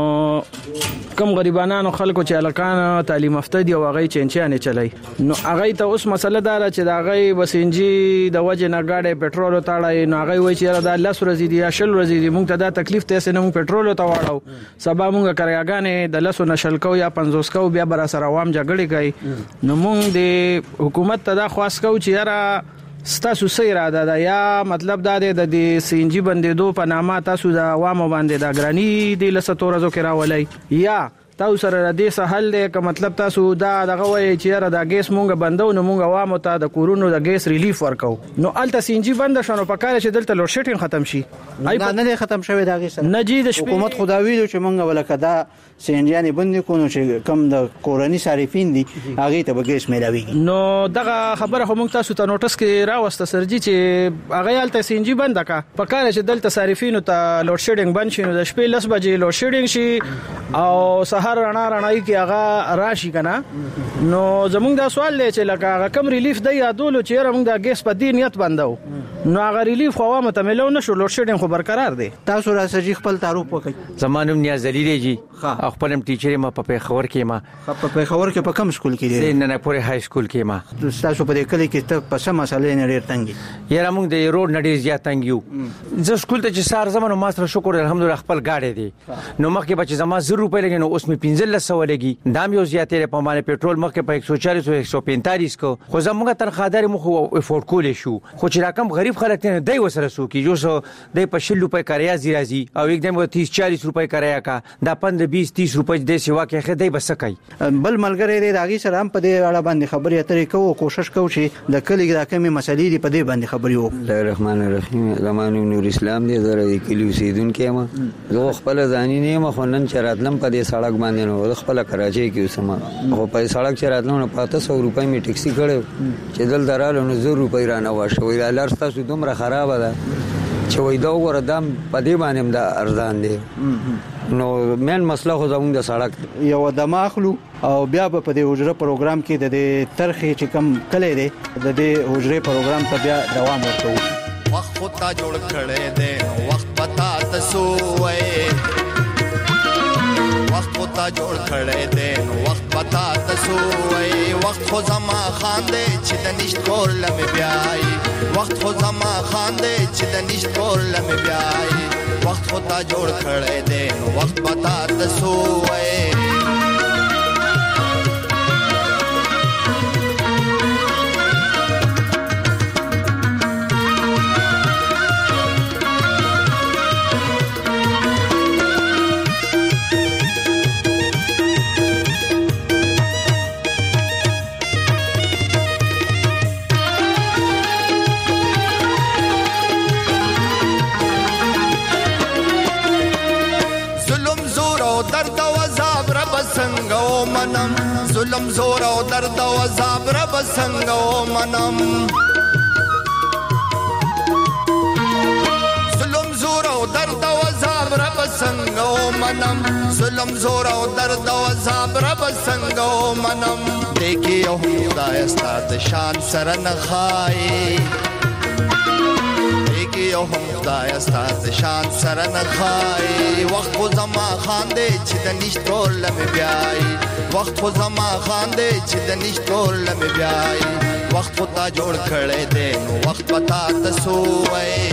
نو کم غریبانو خلکو چې الکان تعلیم یافته دي او هغه چنچانه چلای نو هغه ته اوس مسله دار چې دا هغه بسنجي د وجه نه گاډي پټرول تاړای نو هغه وای چې دا لاس ورزي دي شل ورزي دي مونږ ته دا تکلیف ته سه نو پټرول ته واړو سبا مونږ کریاګانې د لاسو نشل کو یا پنځوس کو بیا بر سره عوام جګړه کوي نو مونږ د حکومت ته دا خواست کو چې یاره ستاسو سې را ده یا مطلب دا د دې سینجی بندې دو په نامه تاسو د عوامو باندې د ګرانی د لسته ورځو کې راولای یا تاسو سره دې سهل دی که مطلب تاسو دا دغه وای چې را د ګیس مونږ بندو نو مونږ عوامو ته د کورونو د ګیس ریلیف ورکو نو الته سینجی بند شونه په کار چې دلته لوډ شیډینګ ختم شي
نه نه ختم شوی دا ګیس نه
جی د
حکومت خداوی چې مونږ ولکه دا سینجانی بند کو نو چې کم د کورنی صارفین دي هغه ته به ګیس ملاويږي
نو دغه خبره هم تاسو ته نوټس کې راوسته سرجی چې هغه الته سینجی بند کا په کار چې دلته صارفین ته لوډ شیډینګ بند شي نو د شپې لس بجې لوډ شیډینګ شي او سهار رڼا رڼای کې هغه راشي کنه نو زمونږ دا سوال دی چې لکه هغه کم ریلیف دی یادولو چې موږ دا ګیس په دې نیت بندو نو هغه ریلیف خو عوامو ته ملو نشو لوډ شیډینګ خو برقرار دی.
تاسو را سجی خپل تعارف وکړئ.
زمانوم نیاز علی دی جی خپلم ټیچر ما په پیښور کې ما
په پیښور کې په کوم سکول کې دی؟
نه نه پورې های سکول کې ما.
تاسو په دې کلی کې ته په سم مسالې نه ډیر تنګي
یاره موږ د روډ نه ډیر زیات تنګ یو زه سکول ته چې سار زمانو ما سره شکر الحمدلله خپل گاډي دی نو مخکې بچ زما زر روپۍ لګي نو اوس می پنځلس سو لګي دام یو زیاتې په معنی پټرول مخکې په ایک سو چالیس او ایک سو پینتالیس کو خو زموږ تنخوادار مخ افورد کول شو خو چې رقم غریب خلک نه دی وسره سو کی جو سو د په شل روپۍ کریا زیرازي او یک دم تیس چالیس روپۍ کریا کا دا پندرہ بیس تیس روپۍ د سیوا کې خدای بس کوي.
بل ملګری دی راغی سره هم په دې اړه باندې خبرې اترې کوو کوشش کوو چې د کلی د کمی مسلې دی په دې باندې خبرې وکړو.
الله الرحمن الرحیم زمانو نور اسلام دی زره د کلی اوسیدونکو ما زه خپل ځانی نه ما خو نن چراتلم په دې سړک باندې نو خپل کراچي کې اوسم خو په سړک چراتلم نو پاته سو روپۍ می ټیکسي کړو چې دل درالو نو زر روپۍ را نه واشه ویل لار تاسو دومره خراب ده چې وای دا وګوره دا په دې باندې دا ارزان دی نو مین مسله خو زموږ د سړک
یو دماغلو او بیا په دې حجره پروګرام کې د دې ترخی چې کم کله دی د دې حجره پروګرام ته بیا دوام ورکوو.
وخت خو تا جوړ کړی دی وخت پتا تاسو وای وخت خو تا جوړ کړی دی وخت پتا تاسو وای وخت خو زما خان دی چې د نشت کول لمه بیاي وخت خو زما خان دی چې د نشت کول لمه بیاي وخت خو تا جوړ کړی دی وخت پتا تاسو وای ظلم زور او درد او عذاب رب څنګه او منم ظلم زور او درد او عذاب رب څنګه او منم ظلم زور او درد او عذاب رب څنګه او منم دیکي او خدای ستاسو شان سره نه خای دیکي او خدای ستاسو شان سره نه خای وخت خو زما خان دی چې د نشت کول لمه بیاي وخت خو زما خان دی چې د نشت کول لمه بیاي وخت خو تا جوړ کړی دی نو وخت پتا تاسو وای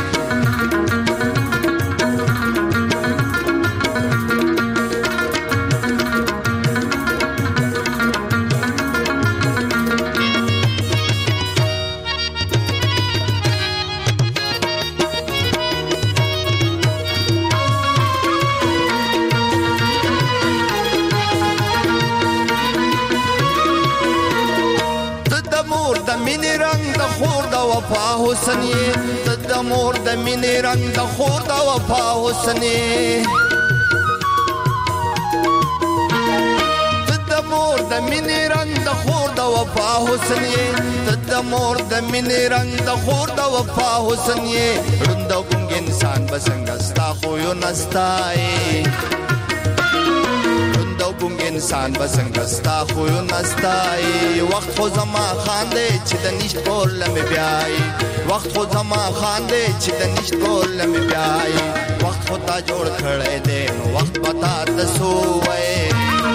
وفا حسن یې د مور د مینې رنگ د خور د وفا حسن یې د مور د مینې رنگ د خور د وفا حسن یې د مور د مینې رنگ د خور د وفا حسن یې روند ګونګ انسان بسنګ ستا خو یو نستای ګونګ انسان بسنګ ستا خو یو نستای وخت خو زما خان دی چې د نشت کول لمه بیاي وخت خو زما خان دی چې د نشت کول لمه بیاي وخت خو تا جوړ کړی دی نو وخت پتا تاسو وای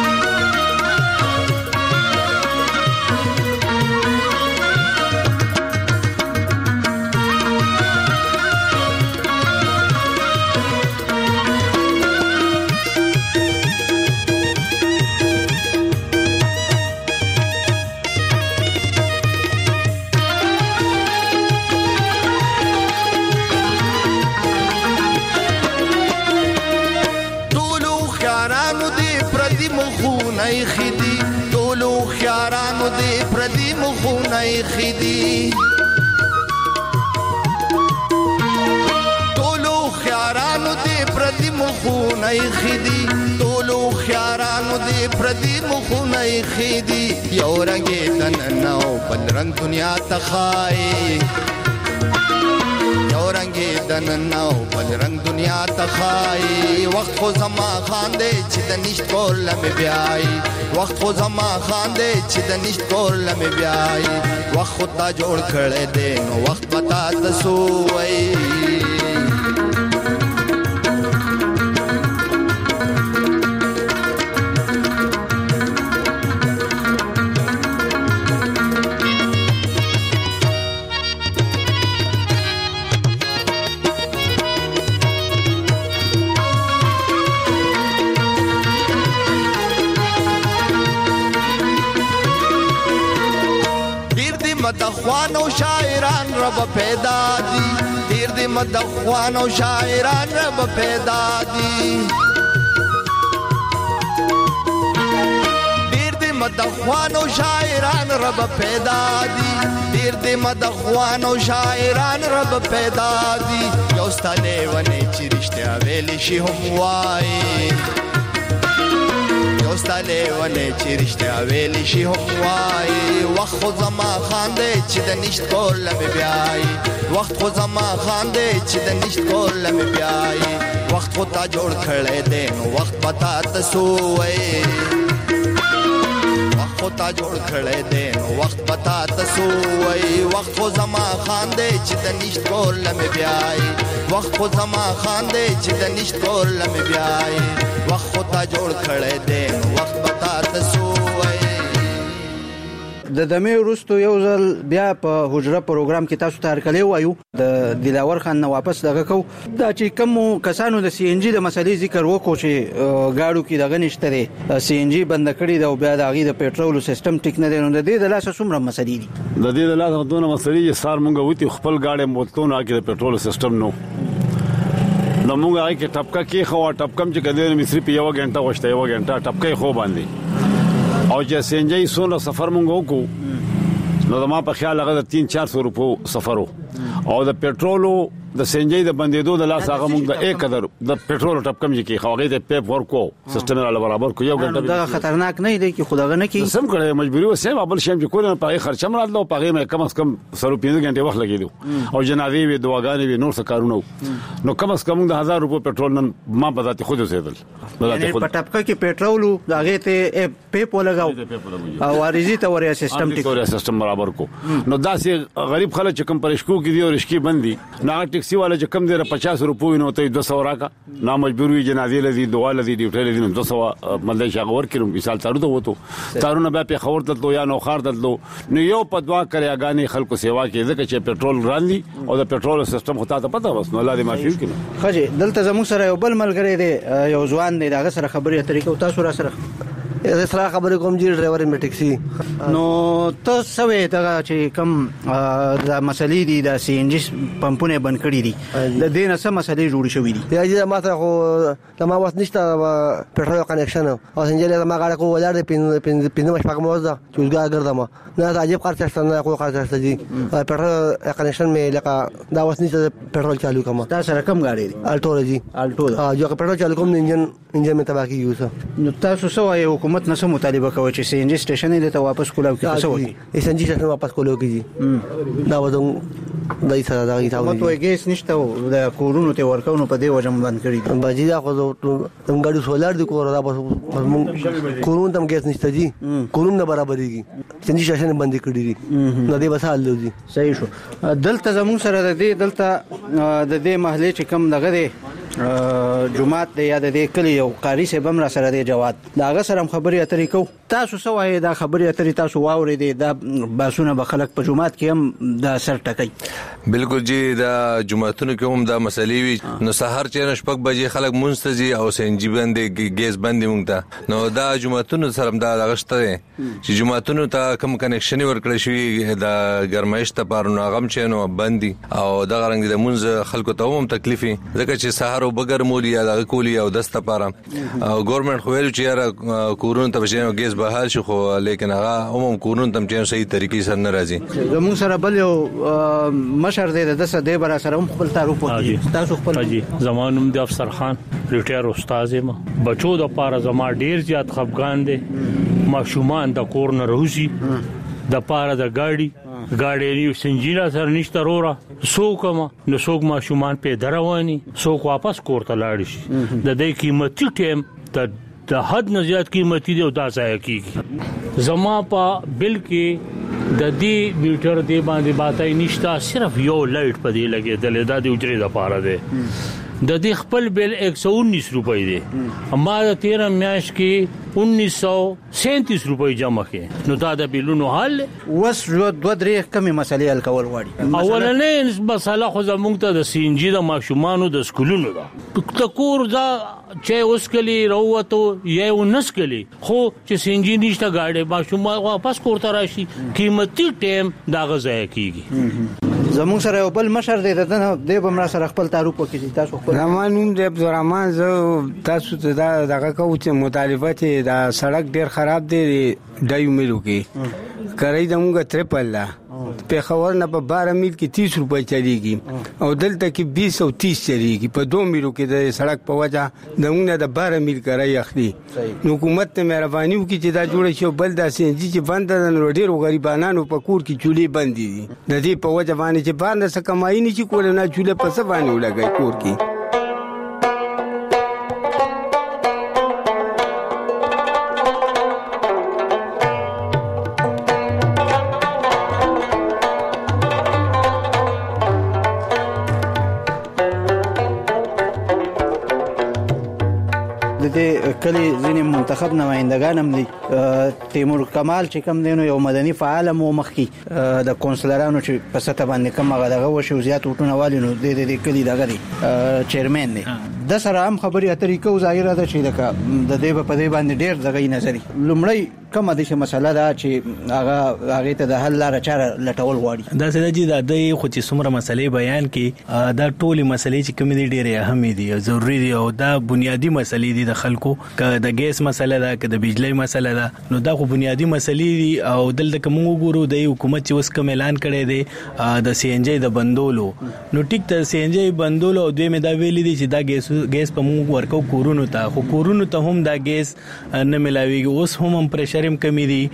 خدي ټولو خيارانو دې پردي مخونه خدي ټولو خيارانو دې پردي مخونه خدي ټولو خيارانو دې پردي مخونه خدي یو رنګ تن نو بل رنگ دنیا تخای یو رنگ دن نو بل رنگ دنیا تخای وخت خو زما خان دی چې د نشت کول لمه بیاي وخت خو زما خان دی چې د نشت کول لمه بیاي وخت خو تا جوړ کړی دی نو وخت پتا تاسو وای مدخوان او شاعران رب پیدا دی دیر دی مدخوان او شاعران رب پیدا دی دیر دی مدخوان او شاعران رب پیدا دی دیر دی مدخوان او شاعران رب پیدا دی یو ستاله ونه چې رښتیا ویل شي هم وای اوستاله ولې چې رښتیا ویل شي هم وای وخت خو زما خان دی چې د نشت کول مې بیاي وخت خو زما خان دی چې د نشت کول مې بیاي وخت خو تا جوړ کړی دی نو وخت پتا تاسو وای وخت خو تا جوړ کړی دی نو وخت پتا تاسو وای وخت خو زما خان دی چې د نشت کول مې بیاي وخت خو زما خان دی چې د نشت کول مې بیاي وخت خو تا جوړ کړی دی نو وخت پتا تاسو وای
د دمه ورستو یو ځل بیا په حجره پروګرام کې تاسو ته هرکلی وایو د دلاور خان نه واپس دغه کو دا چې کوم کسانو د سی ان جی د مسلې ذکر وکړو چې گاډو کې دغه نشته دی سی ان جی بند کړی دا بیا د هغه د پېټرول سیستم ټیک نه دی نو د دې د لاسه څومره مسلې دي
د دې د لاسه دونه مسلې چې سار مونږ وتی خپل گاډي موتونه کې د پېټرول سیستم نو نو مونږ هغه کې ټپکا کې خو ټپکم چې کده مصری په یو غنټه وشته یو غنټه ټپکې خو باندې او چې سنجي سونه سفر مونږ وکړو نو زما په خیال هغه د تین چار سو روپو سفرو او د پېټرولو د سنجي د بندیدو د لاس هغه مونږ د یک قدر د پېټرول ټپکم کې خوغې د پیپ ورکو سیستم له برابر کو یو غنټه
دا خطرناک نه دی چې خدای نه کی
سم کړي مجبوری و سم بل شیم چې کوله په خرچ مراد لو په مې کم از کم سلو پنځه غنټه وخت لګیدو او جنازي وي دواګانې وي نور څه کارونه نو کم از کم د هزار روپو پېټرول نن ما بذات خود وسیدل
بذات خود په ټپکه کې پېټرول هغه ته پیپ ولګاو او وارزي ته وریا سیستم ټیک
وریا سیستم برابر کو نو داسې غریب خلک چې کم پرشکو کې دی او رشکی بندي نه ټیکسي والا چې کم دی پچاس روپو نو ته دو سو راکا نا مجبوری جنازي لذي دوا لذي ډیوټي لذي دو سو ملای شاغور کړم مثال تارو ته وته تارونه به په خبر تلو یا نو خار تلو نو یو په دوا کړی اغاني خلکو سیوا کې ځکه چې پېټرول راندي او د پېټرول سیستم خو ته پته وس نو الله دې معافي وکړي
خجه دلته زموږ سره یو بل ملګری دی یو ځوان دی داغه سره خبرې اترې کو تاسو را سره
زه سره خبرې کوم چې ډرایور مې ټیکسي
نو ته سوي ته چې کم د مسلې دي د سی ان جی پمپونه بند کړی دي د دې نه سم مسلې جوړې شوې دي
یا چې ما ته خو ما واس نشته پېټرول کنیکشن او څنګه ما غاړه کو ولر پنځه پنځه مش پاک موزه چوزګا ګرځم نه عجیب خرڅ نه کو خرڅ دي پېټرول کنیکشن مې لکه دا واس نشته پېټرول چالو کوم
تاسو سره کم غاړي دي
الټو دي
الټو
ها جو پېټرول چالو کوم انجن انجن مې تباکی یوز
نو تاسو سوای حکومت نه سم مطالبه کوي چې سی ان جی سټیشن دې ته واپس کولاو کې څه وایي
سی ان جی سټیشن واپس کولاو کې دا وځم دای سره دا غي تاسو
مته ګیس نشته د کورونو ته ورکاونو په دې وجم باندې کړی
باجی دا خو تم ګاډي سولار دی کور دا بس کورون تم ګیس نشته جی کورون نه برابرېږي سی ان جی سټیشن باندې کړی دي نو دې بس حل دی
صحیح شو دلته زمون سره د دې دلته د دې محلې چې کم دغه دی جمعات دی یا د دې کلی یو قاری سه بم را سره دی جواد داغه سره خبري اترې کو تاسو سوای دا خبري اترې تاسو واورې دی دا باسونه به خلک په جمعات کې هم د سر ټکای
بالکل جی دا جمعتونو کې هم دا مسلې وي نو سحر چې نشپک بجې خلک منستجي او سنجي باندې ګیس باندې مونږ ته نو دا جمعتونو سره دا غشته چې جمعتونو ته کم کنیکشن ورکړی شوی دا ګرمایش ته پارو غم چې نو باندې او دا رنګ د مونږ خلکو ته هم تکلیفي ځکه چې سحر او بغیر مولي یا د کولی او دسته پاره او ګورنمنت خو ویل چې یاره کورون ته بچنه ګیس بحال شو خو لیکن هغه عموم کورون تم چې صحیح طریقې سره ناراضي
زموږ سره بل یو مشر دی د دسه دی بر سره هم خپل تعارف وکړي تاسو خپل
حاجی زمانوم د افسر خان ریټایر استاد ما بچو د پاره زما ډیر زیات خفقان دي ماشومان د کور نه روزي د پاره د گاډي گاډي نیو سنجینا سره نشته رورا سوکما نو سوک ماشومان په درواني سوک واپس کوړه لاړ شي د دې قیمتي ټیم د د حد نه زیات قیمتي دی او دا ځای کیږي زما په بل کې د دې میټر دی باندې باتای نشته صرف یو لایټ په دی لګیدل دا د اجرې د پاره دی د دې خپل بل ایک سو انیس روپۍ دی اما د تیرہ میاش کې انیس سو سینتیس روپۍ جمع کړي نو دا د بیلونو حل
وس دوه درې کمی مسلې حل کول غواړي
اولنې مسله خو زموږ ته د سینجی د ماشومانو د سکولونو دا تکور دا چې اوس کلی وروته یو نس کلی خو چې سینجی نشته گاډي ماشومان واپس کوړه راشي قیمتي ټیم دا غځای کیږي
زمون سره یو بل مشر دی دنه د بمرا سره خپل تعارف وکړي تاسو خپل
زمانوم د عبدالرحمن زه تاسو ته دا دغه کوم چې مطالبه دا سړک ډیر خراب دی دایو ملو کې کرای دموږ ترپل لا پیښور نه په بارہ میل کې تیس روپۍ چلیږي او دلته کې بیس او تیس چلیږي په دوه میلو کې د سړک په وجه د موږ د بارہ میل کرای اخلي. نو حکومت ته مهرباني وکړي چې دا جوړ شي. بل دا سي چې بند د ډیرو غریبانو په کور کې چولې بند دي د دې په وجه باندې چې باندې څه کمایي نه چې کول نه چولې په څه باندې ولګي کور کې.
کلی ځینې منتخب نمائندگان هم دي. تیمور کمال چې کوم دی نو یو مدني فعال مو مخکي د کونسلرانو چې په سطح باندې کوم غږه وشو زیات وټونه والي نو د دې کلی دغه دی چیرمن دی. د سره هم خبري اترې کو ظاهره ده چې د دې په دې باندې ډېر دغه نظری لومړی کومه د مسله ده چې هغه هغه ته د حل لاره چاره لټول غواړي.
دا څه دی د دې خو چې څومره مسلې بیان کې دا ټولې مسلې چې کوم دي ډېرې اهمې دي او ضروري دي او دا بنیادی مسلې دي د خلکو که د ګیس مسله ده که د بجلی مسله ده نو دا خو بنیادی مسلې دي. او دلته کوم وګورو د حکومت چې اوس کوم اعلان کړی دی د سی ان جی د بندولو نو ټیک ته سی ان جی بندولو او دوی مې دا ویلي دي چې دا ګیس ګیس په موږ ورکو کورونو ته خو کورونو ته هم دا ګیس نه ملاويږي. اوس هم هم پرشر هم کمی دي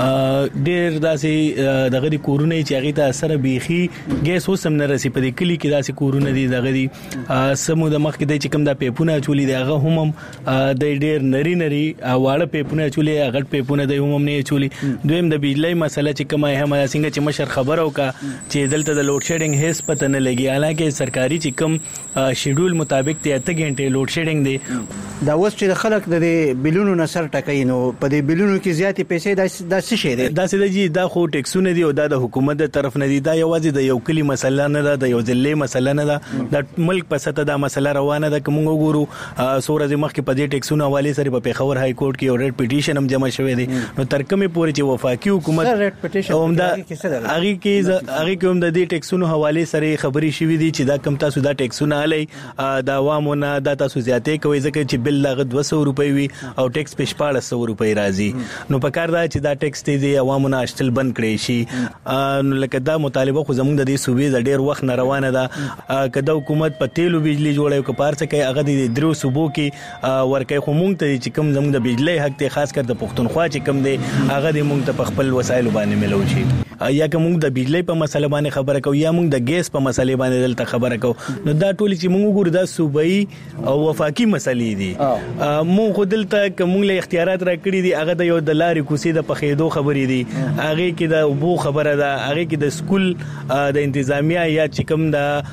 ډېر داسې دغه دي کورونه چې هغه ته اثر بيخي ګیس اوس هم نه رسي په دې کلی کې داسې کورونه دي دغه دي سمو د مخ کې د چې کوم دا پیپونه چولې دي هغه هم هم د ډېر نری نری واړه پیپونه چولې غټ پیپونه د هم نه چولې. دویم د بجلی مسله چې کومه هم څنګه چې مشر خبر او کا چې دلته د لوډ شیډینګ هیڅ پته نه لګي حالانکه سرکاري چې کوم شیډول مطابق ته اته غنټه لوډ شیډینګ دی.
دا اوس چې خلک د بلونو نصر ټکای نو په دې بلونو کې زیاتې پیسې د څه شي دي
دا څه دی دا خو ټیکسونه دي او دا د حکومت د طرف نه دي. دا یوازې د یو کلی مسله نه ده د یو ضلع مسله نه ده د ملک په سطح دا مسله روانه ده. کوم وګورو سورې مخ کې په دې ټیکسونو حواله سره په پیښور های کورټ کې اورډ پټیشن هم جمع شوی دی نو تر کومه پورې چې وفاقي حکومت هم دا هغه کې هغه کوم د دې ټیکسونو حواله سره خبري شوې دي چې دا کم تاسو دا ټیکسونه علي دا عوامونه دا تاسو زیاتې کوي ځکه چې بل لغه دوه سوه روپۍ وي او ټیکس په شپږ سوه روپۍ راځي نو په کار دا چې دا ټیکس دی عوامونه اشتل بند کړي شي. نو لکه دا مطالبه خو زموږ د دې صوبې د ډېر وخت نه روانه ده کله حکومت په تیلو بجلی جوړه او کپار څه کوي هغه د درو صوبو کې ورکه خو مونږ ته چې کوم زموږ د بجلی حق ته خاص کر د پښتونخوا چې کوم دی هغه د مونږ ته خپل وسایل باندې ملو شي یا که مونږ د بجلی په مسله باندې خبره کوو یا مونږ د ګیس په مسله باندې دلته خبره کوو نو دا ټول چې مونږ ګور دا صوبایي او وفاقي مسلې دي. مونږ خو دلته کوم له اختیارات راکړي دي هغه د یو د لارې کوسي د پخېدو خبرې دي هغه کې د وبو خبره ده هغه کې د سکول د انتظامیه یا چې کوم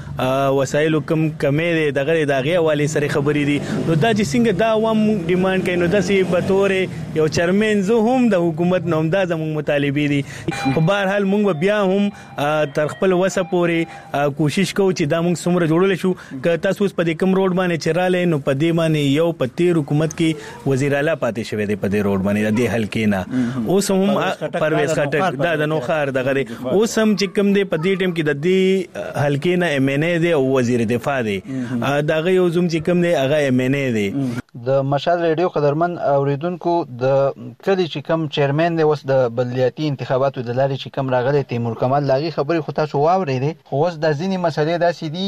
د وسایلو کم کمې دي دغه دغه والی سره خبرې دي نو دا چې څنګه دا عوام ډیماند کوي نو د سی په تور یو چرمن زه هم د حکومت نوم دا زموږ مطالبه دي. په بهر حال مونږ بیا هم تر خپل وسه پورې کوشش کوو چې دا مونږ څومره جوړول شو که تاسو په دې کوم روډ باندې چرالې نو په دې باندې یو په تیر حکومت کې وزیر اعلی پاتې شوی دی په دې روډ باندې د حل کېنا اوس هم پرویز خټک دا د نوخار دغه اوس هم چې کوم دی په دې ټیم کې د دې حل کېنا ایم ان ای دی او وزیر دفاع دی دغه یو زوم چې کوم دی هغه ایم ان ای دی.
د مشال ریډیو قدرمن اوریدونکو د کلی چې کوم چیرمن دی اوس د بلدیاتي انتخاباتو د لارې چې کوم راغلی تیمور کمال لاغي خبرې خو تاسو واورېدې خو اوس د ځینې مسلې داسې دي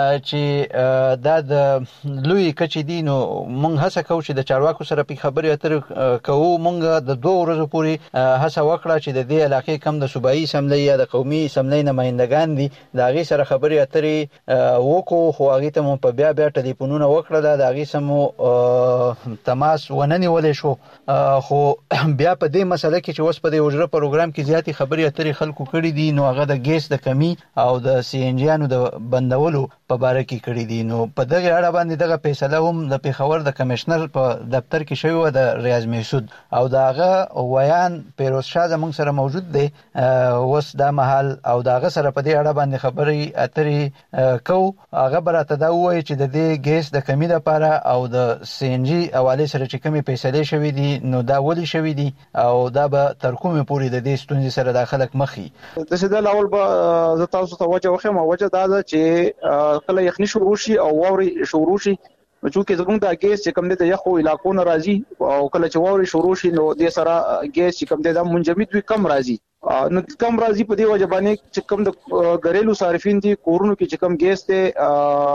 چې دا د لوی کچې دي نو مونږ هڅه کوو چې د چارواکو سره په خبرې اترې کوو. مونږ د دوه ورځو پورې هڅه وکړه چې د دې علاقې کم د صوبایي اسمبلی یا د قومي اسمبلی نمائندگان دي د هغې سره خبرې اترې وکړو خو هغې ته مو په بیا بیا ټلیفونونه وکړله د هغې سره مو تماس وننیولې شو خو بیا په دې مسله کې چې اوس په دې وجره پروګرام کې زیاتې خبرې اترې خلکو کړي دي نو هغه د ګیس د کمی او د سی ان جیانو د بندولو په باره کې کړي دي. نو په دغه اړه باندې دغه فیصله هم د پیښور د کمشنر په دفتر کې شوی و د ریاض محسود او داغه ویان پیروز شاه زموږ سره موجود دی اوس دا محل او داغه سره په دې اړه باندې خبرې اترې کوو. هغه براته دا وایي چې د دې ګیس د کمی لپاره او د سی ان جی حواله سره چې کومې فیصلې شوې دي نو دا ولې شوې دي او دا به تر کومه پورې د دې ستونزې سره د خلک مخې
د څه د لاول به ز تاسو ته وجه وخم وجه دا ده چې کله یخني شروع شي او ووري شروع شي چې زموږ د ګیس چې کوم د یخو علاقو نه راځي او کله چې ووري شروع شي نو د سره ګیس چې کوم د منجمد وي کم راځي نو کم راځي په دې وجه باندې چې کم د غریلو صارفین دي کورونو کې چې کم ګیس ته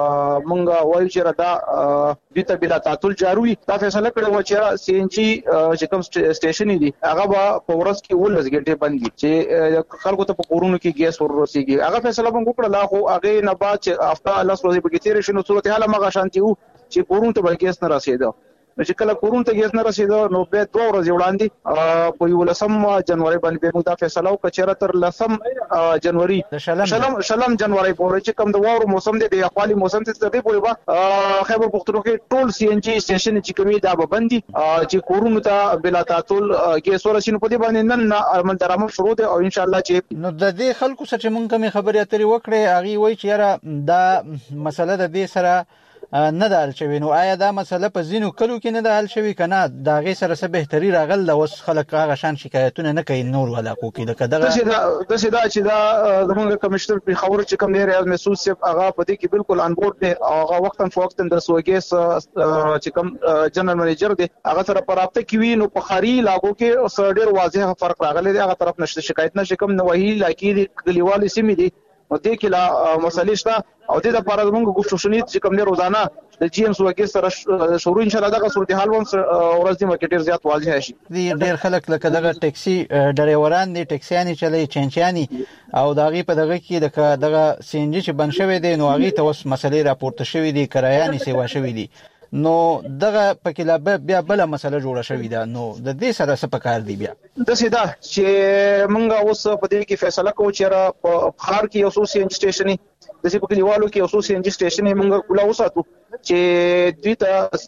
مونږه وایو چې را د بلا تعطل جاروي دا فیصله کړې و چې سی ان جی چې کم سټیشن دي هغه به په ورځ کې ولس غنټه بند دي چې خلکو ته په کورونو کې ګیس ورسیږي هغه فیصله موږ وکړه لا خو هغه نه بعد چې افتا الله سره به کېږي شنو صورت حال مغه شانتي وو چې کورونو ته به ګیس نه رسیدو چې کله کورونو ته ګیس نه رسیدو نو به دوه ورځې وړاندې په یو لسم جنوري باندې موږ دا فیصله وکړه چې تر لسم جنوري شلم شلم جنوري پورې چې کوم د وورو موسم دی د یخوالي موسم ته ترې پورې به خیبر پختونخوا ټول سی ان جی سټیشن چې کومي دا به بندي چې کورونو ته بلا تعطل ګیس ورسینو په دې باندې نن عمل درامه شروع دی او ان شاء الله چې
نو د دې خلکو سره مونږ کوم خبرې اترې وکړې هغه وایي چې یاره دا مسله د دې سره نه د حل شوی نو آیا دا مسله په ځینو کلو کې نه د حل شوی کنه دا غي سره څه بهتري راغل د وس خلک هغه شان شکایتونه نه کوي نور علاقو کې د کداغه
د سیدا چې دا زموږ کمشنر په خبرو چې کوم دی ریاض محسوس صاحب هغه په دې کې بالکل ان بورډ دی هغه وختن فوقتن د سوګیس چې کوم جنرال منیجر دی هغه سره پرابطه کوي نو په خاري علاقو کې ډېر واضح فرق راغلی دی هغه طرف نشته شکایت نشي کوم نو وਹੀ علاقې کلیوالي سیمې دي او دې کې لا مسلې شته او دې لپاره موږ غوښتو شنو چې کوم نه روزانه د جی ام سوګي سره شروع ان شاء الله دا صورتحال هم ورځ د مارکیټر زیات واضح شي
ډېر خلک لکه دغه ټاکسي ډرایوران دي ټاکسیانی چلي چنچاني او دغه په دغه کې دغه سینجی چې بن شوی دی نو هغه ته اوس مسلې راپورته شوې دي کرایاني سیوا شوې دي نو دغه پکې لا بیا بل مسله جوړه شوې ده نو د دې سره څه پکار دی بیا
د سیدا چې موږ اوس په دې کې فیصله کوو چې را په خار کې اوسو سي ان جی سټیشن د سي په کلیوالو کې اوسو سي ان جی سټیشن موږ کولا وساتو چې دوی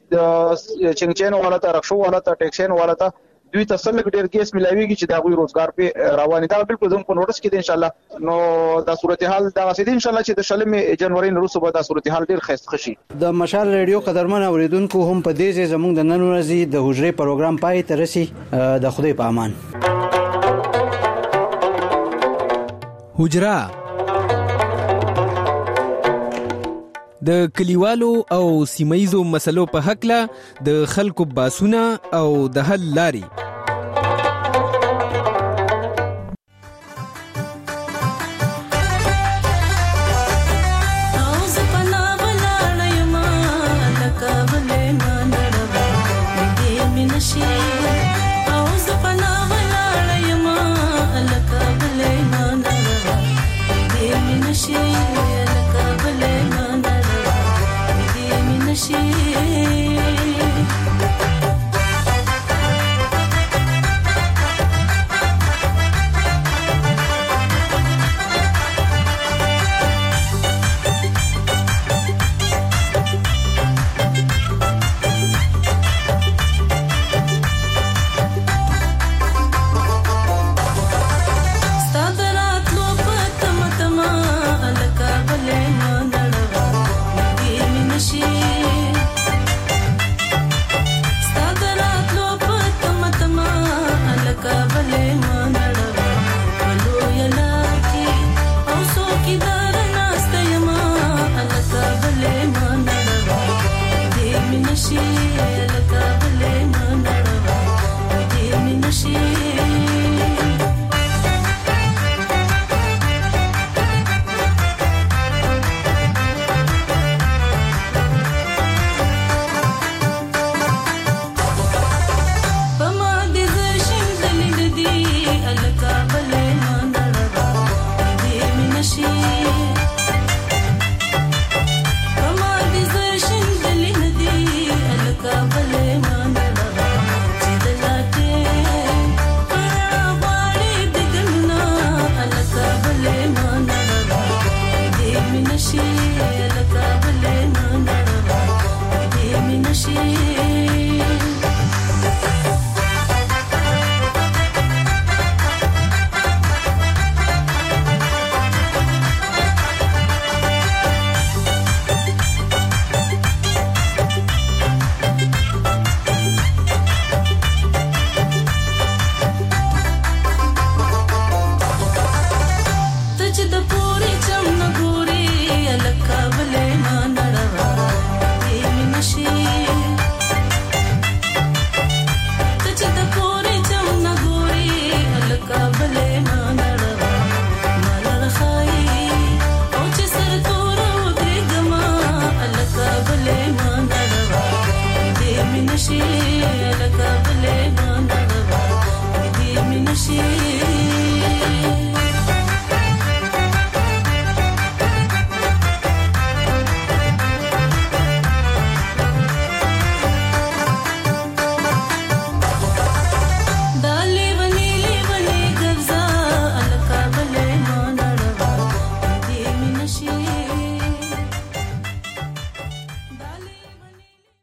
ته چنګچین والا ته رښو والا ته ټیکسین والا ته دوی ته سلګ ډیر ګیس ملاويږي چې دا غوي روزګار په رواني دا بالکل زموږ په نوټس کې دي ان شاء الله نو دا صورتحال دا غسید ان شاء الله چې د شلمې جنوري نورسو به دا صورتحال ډیر خسته شي
د مشال ریډیو قدرمن اوریدونکو هم په دې ځای زموږ د نن ورځې د حجرې پروګرام پای ته رسي د خدای په امان
حجرا د کلیوالو او سیمایزو مسلو په حق لا د خلکو باسونه او د حل لاري
She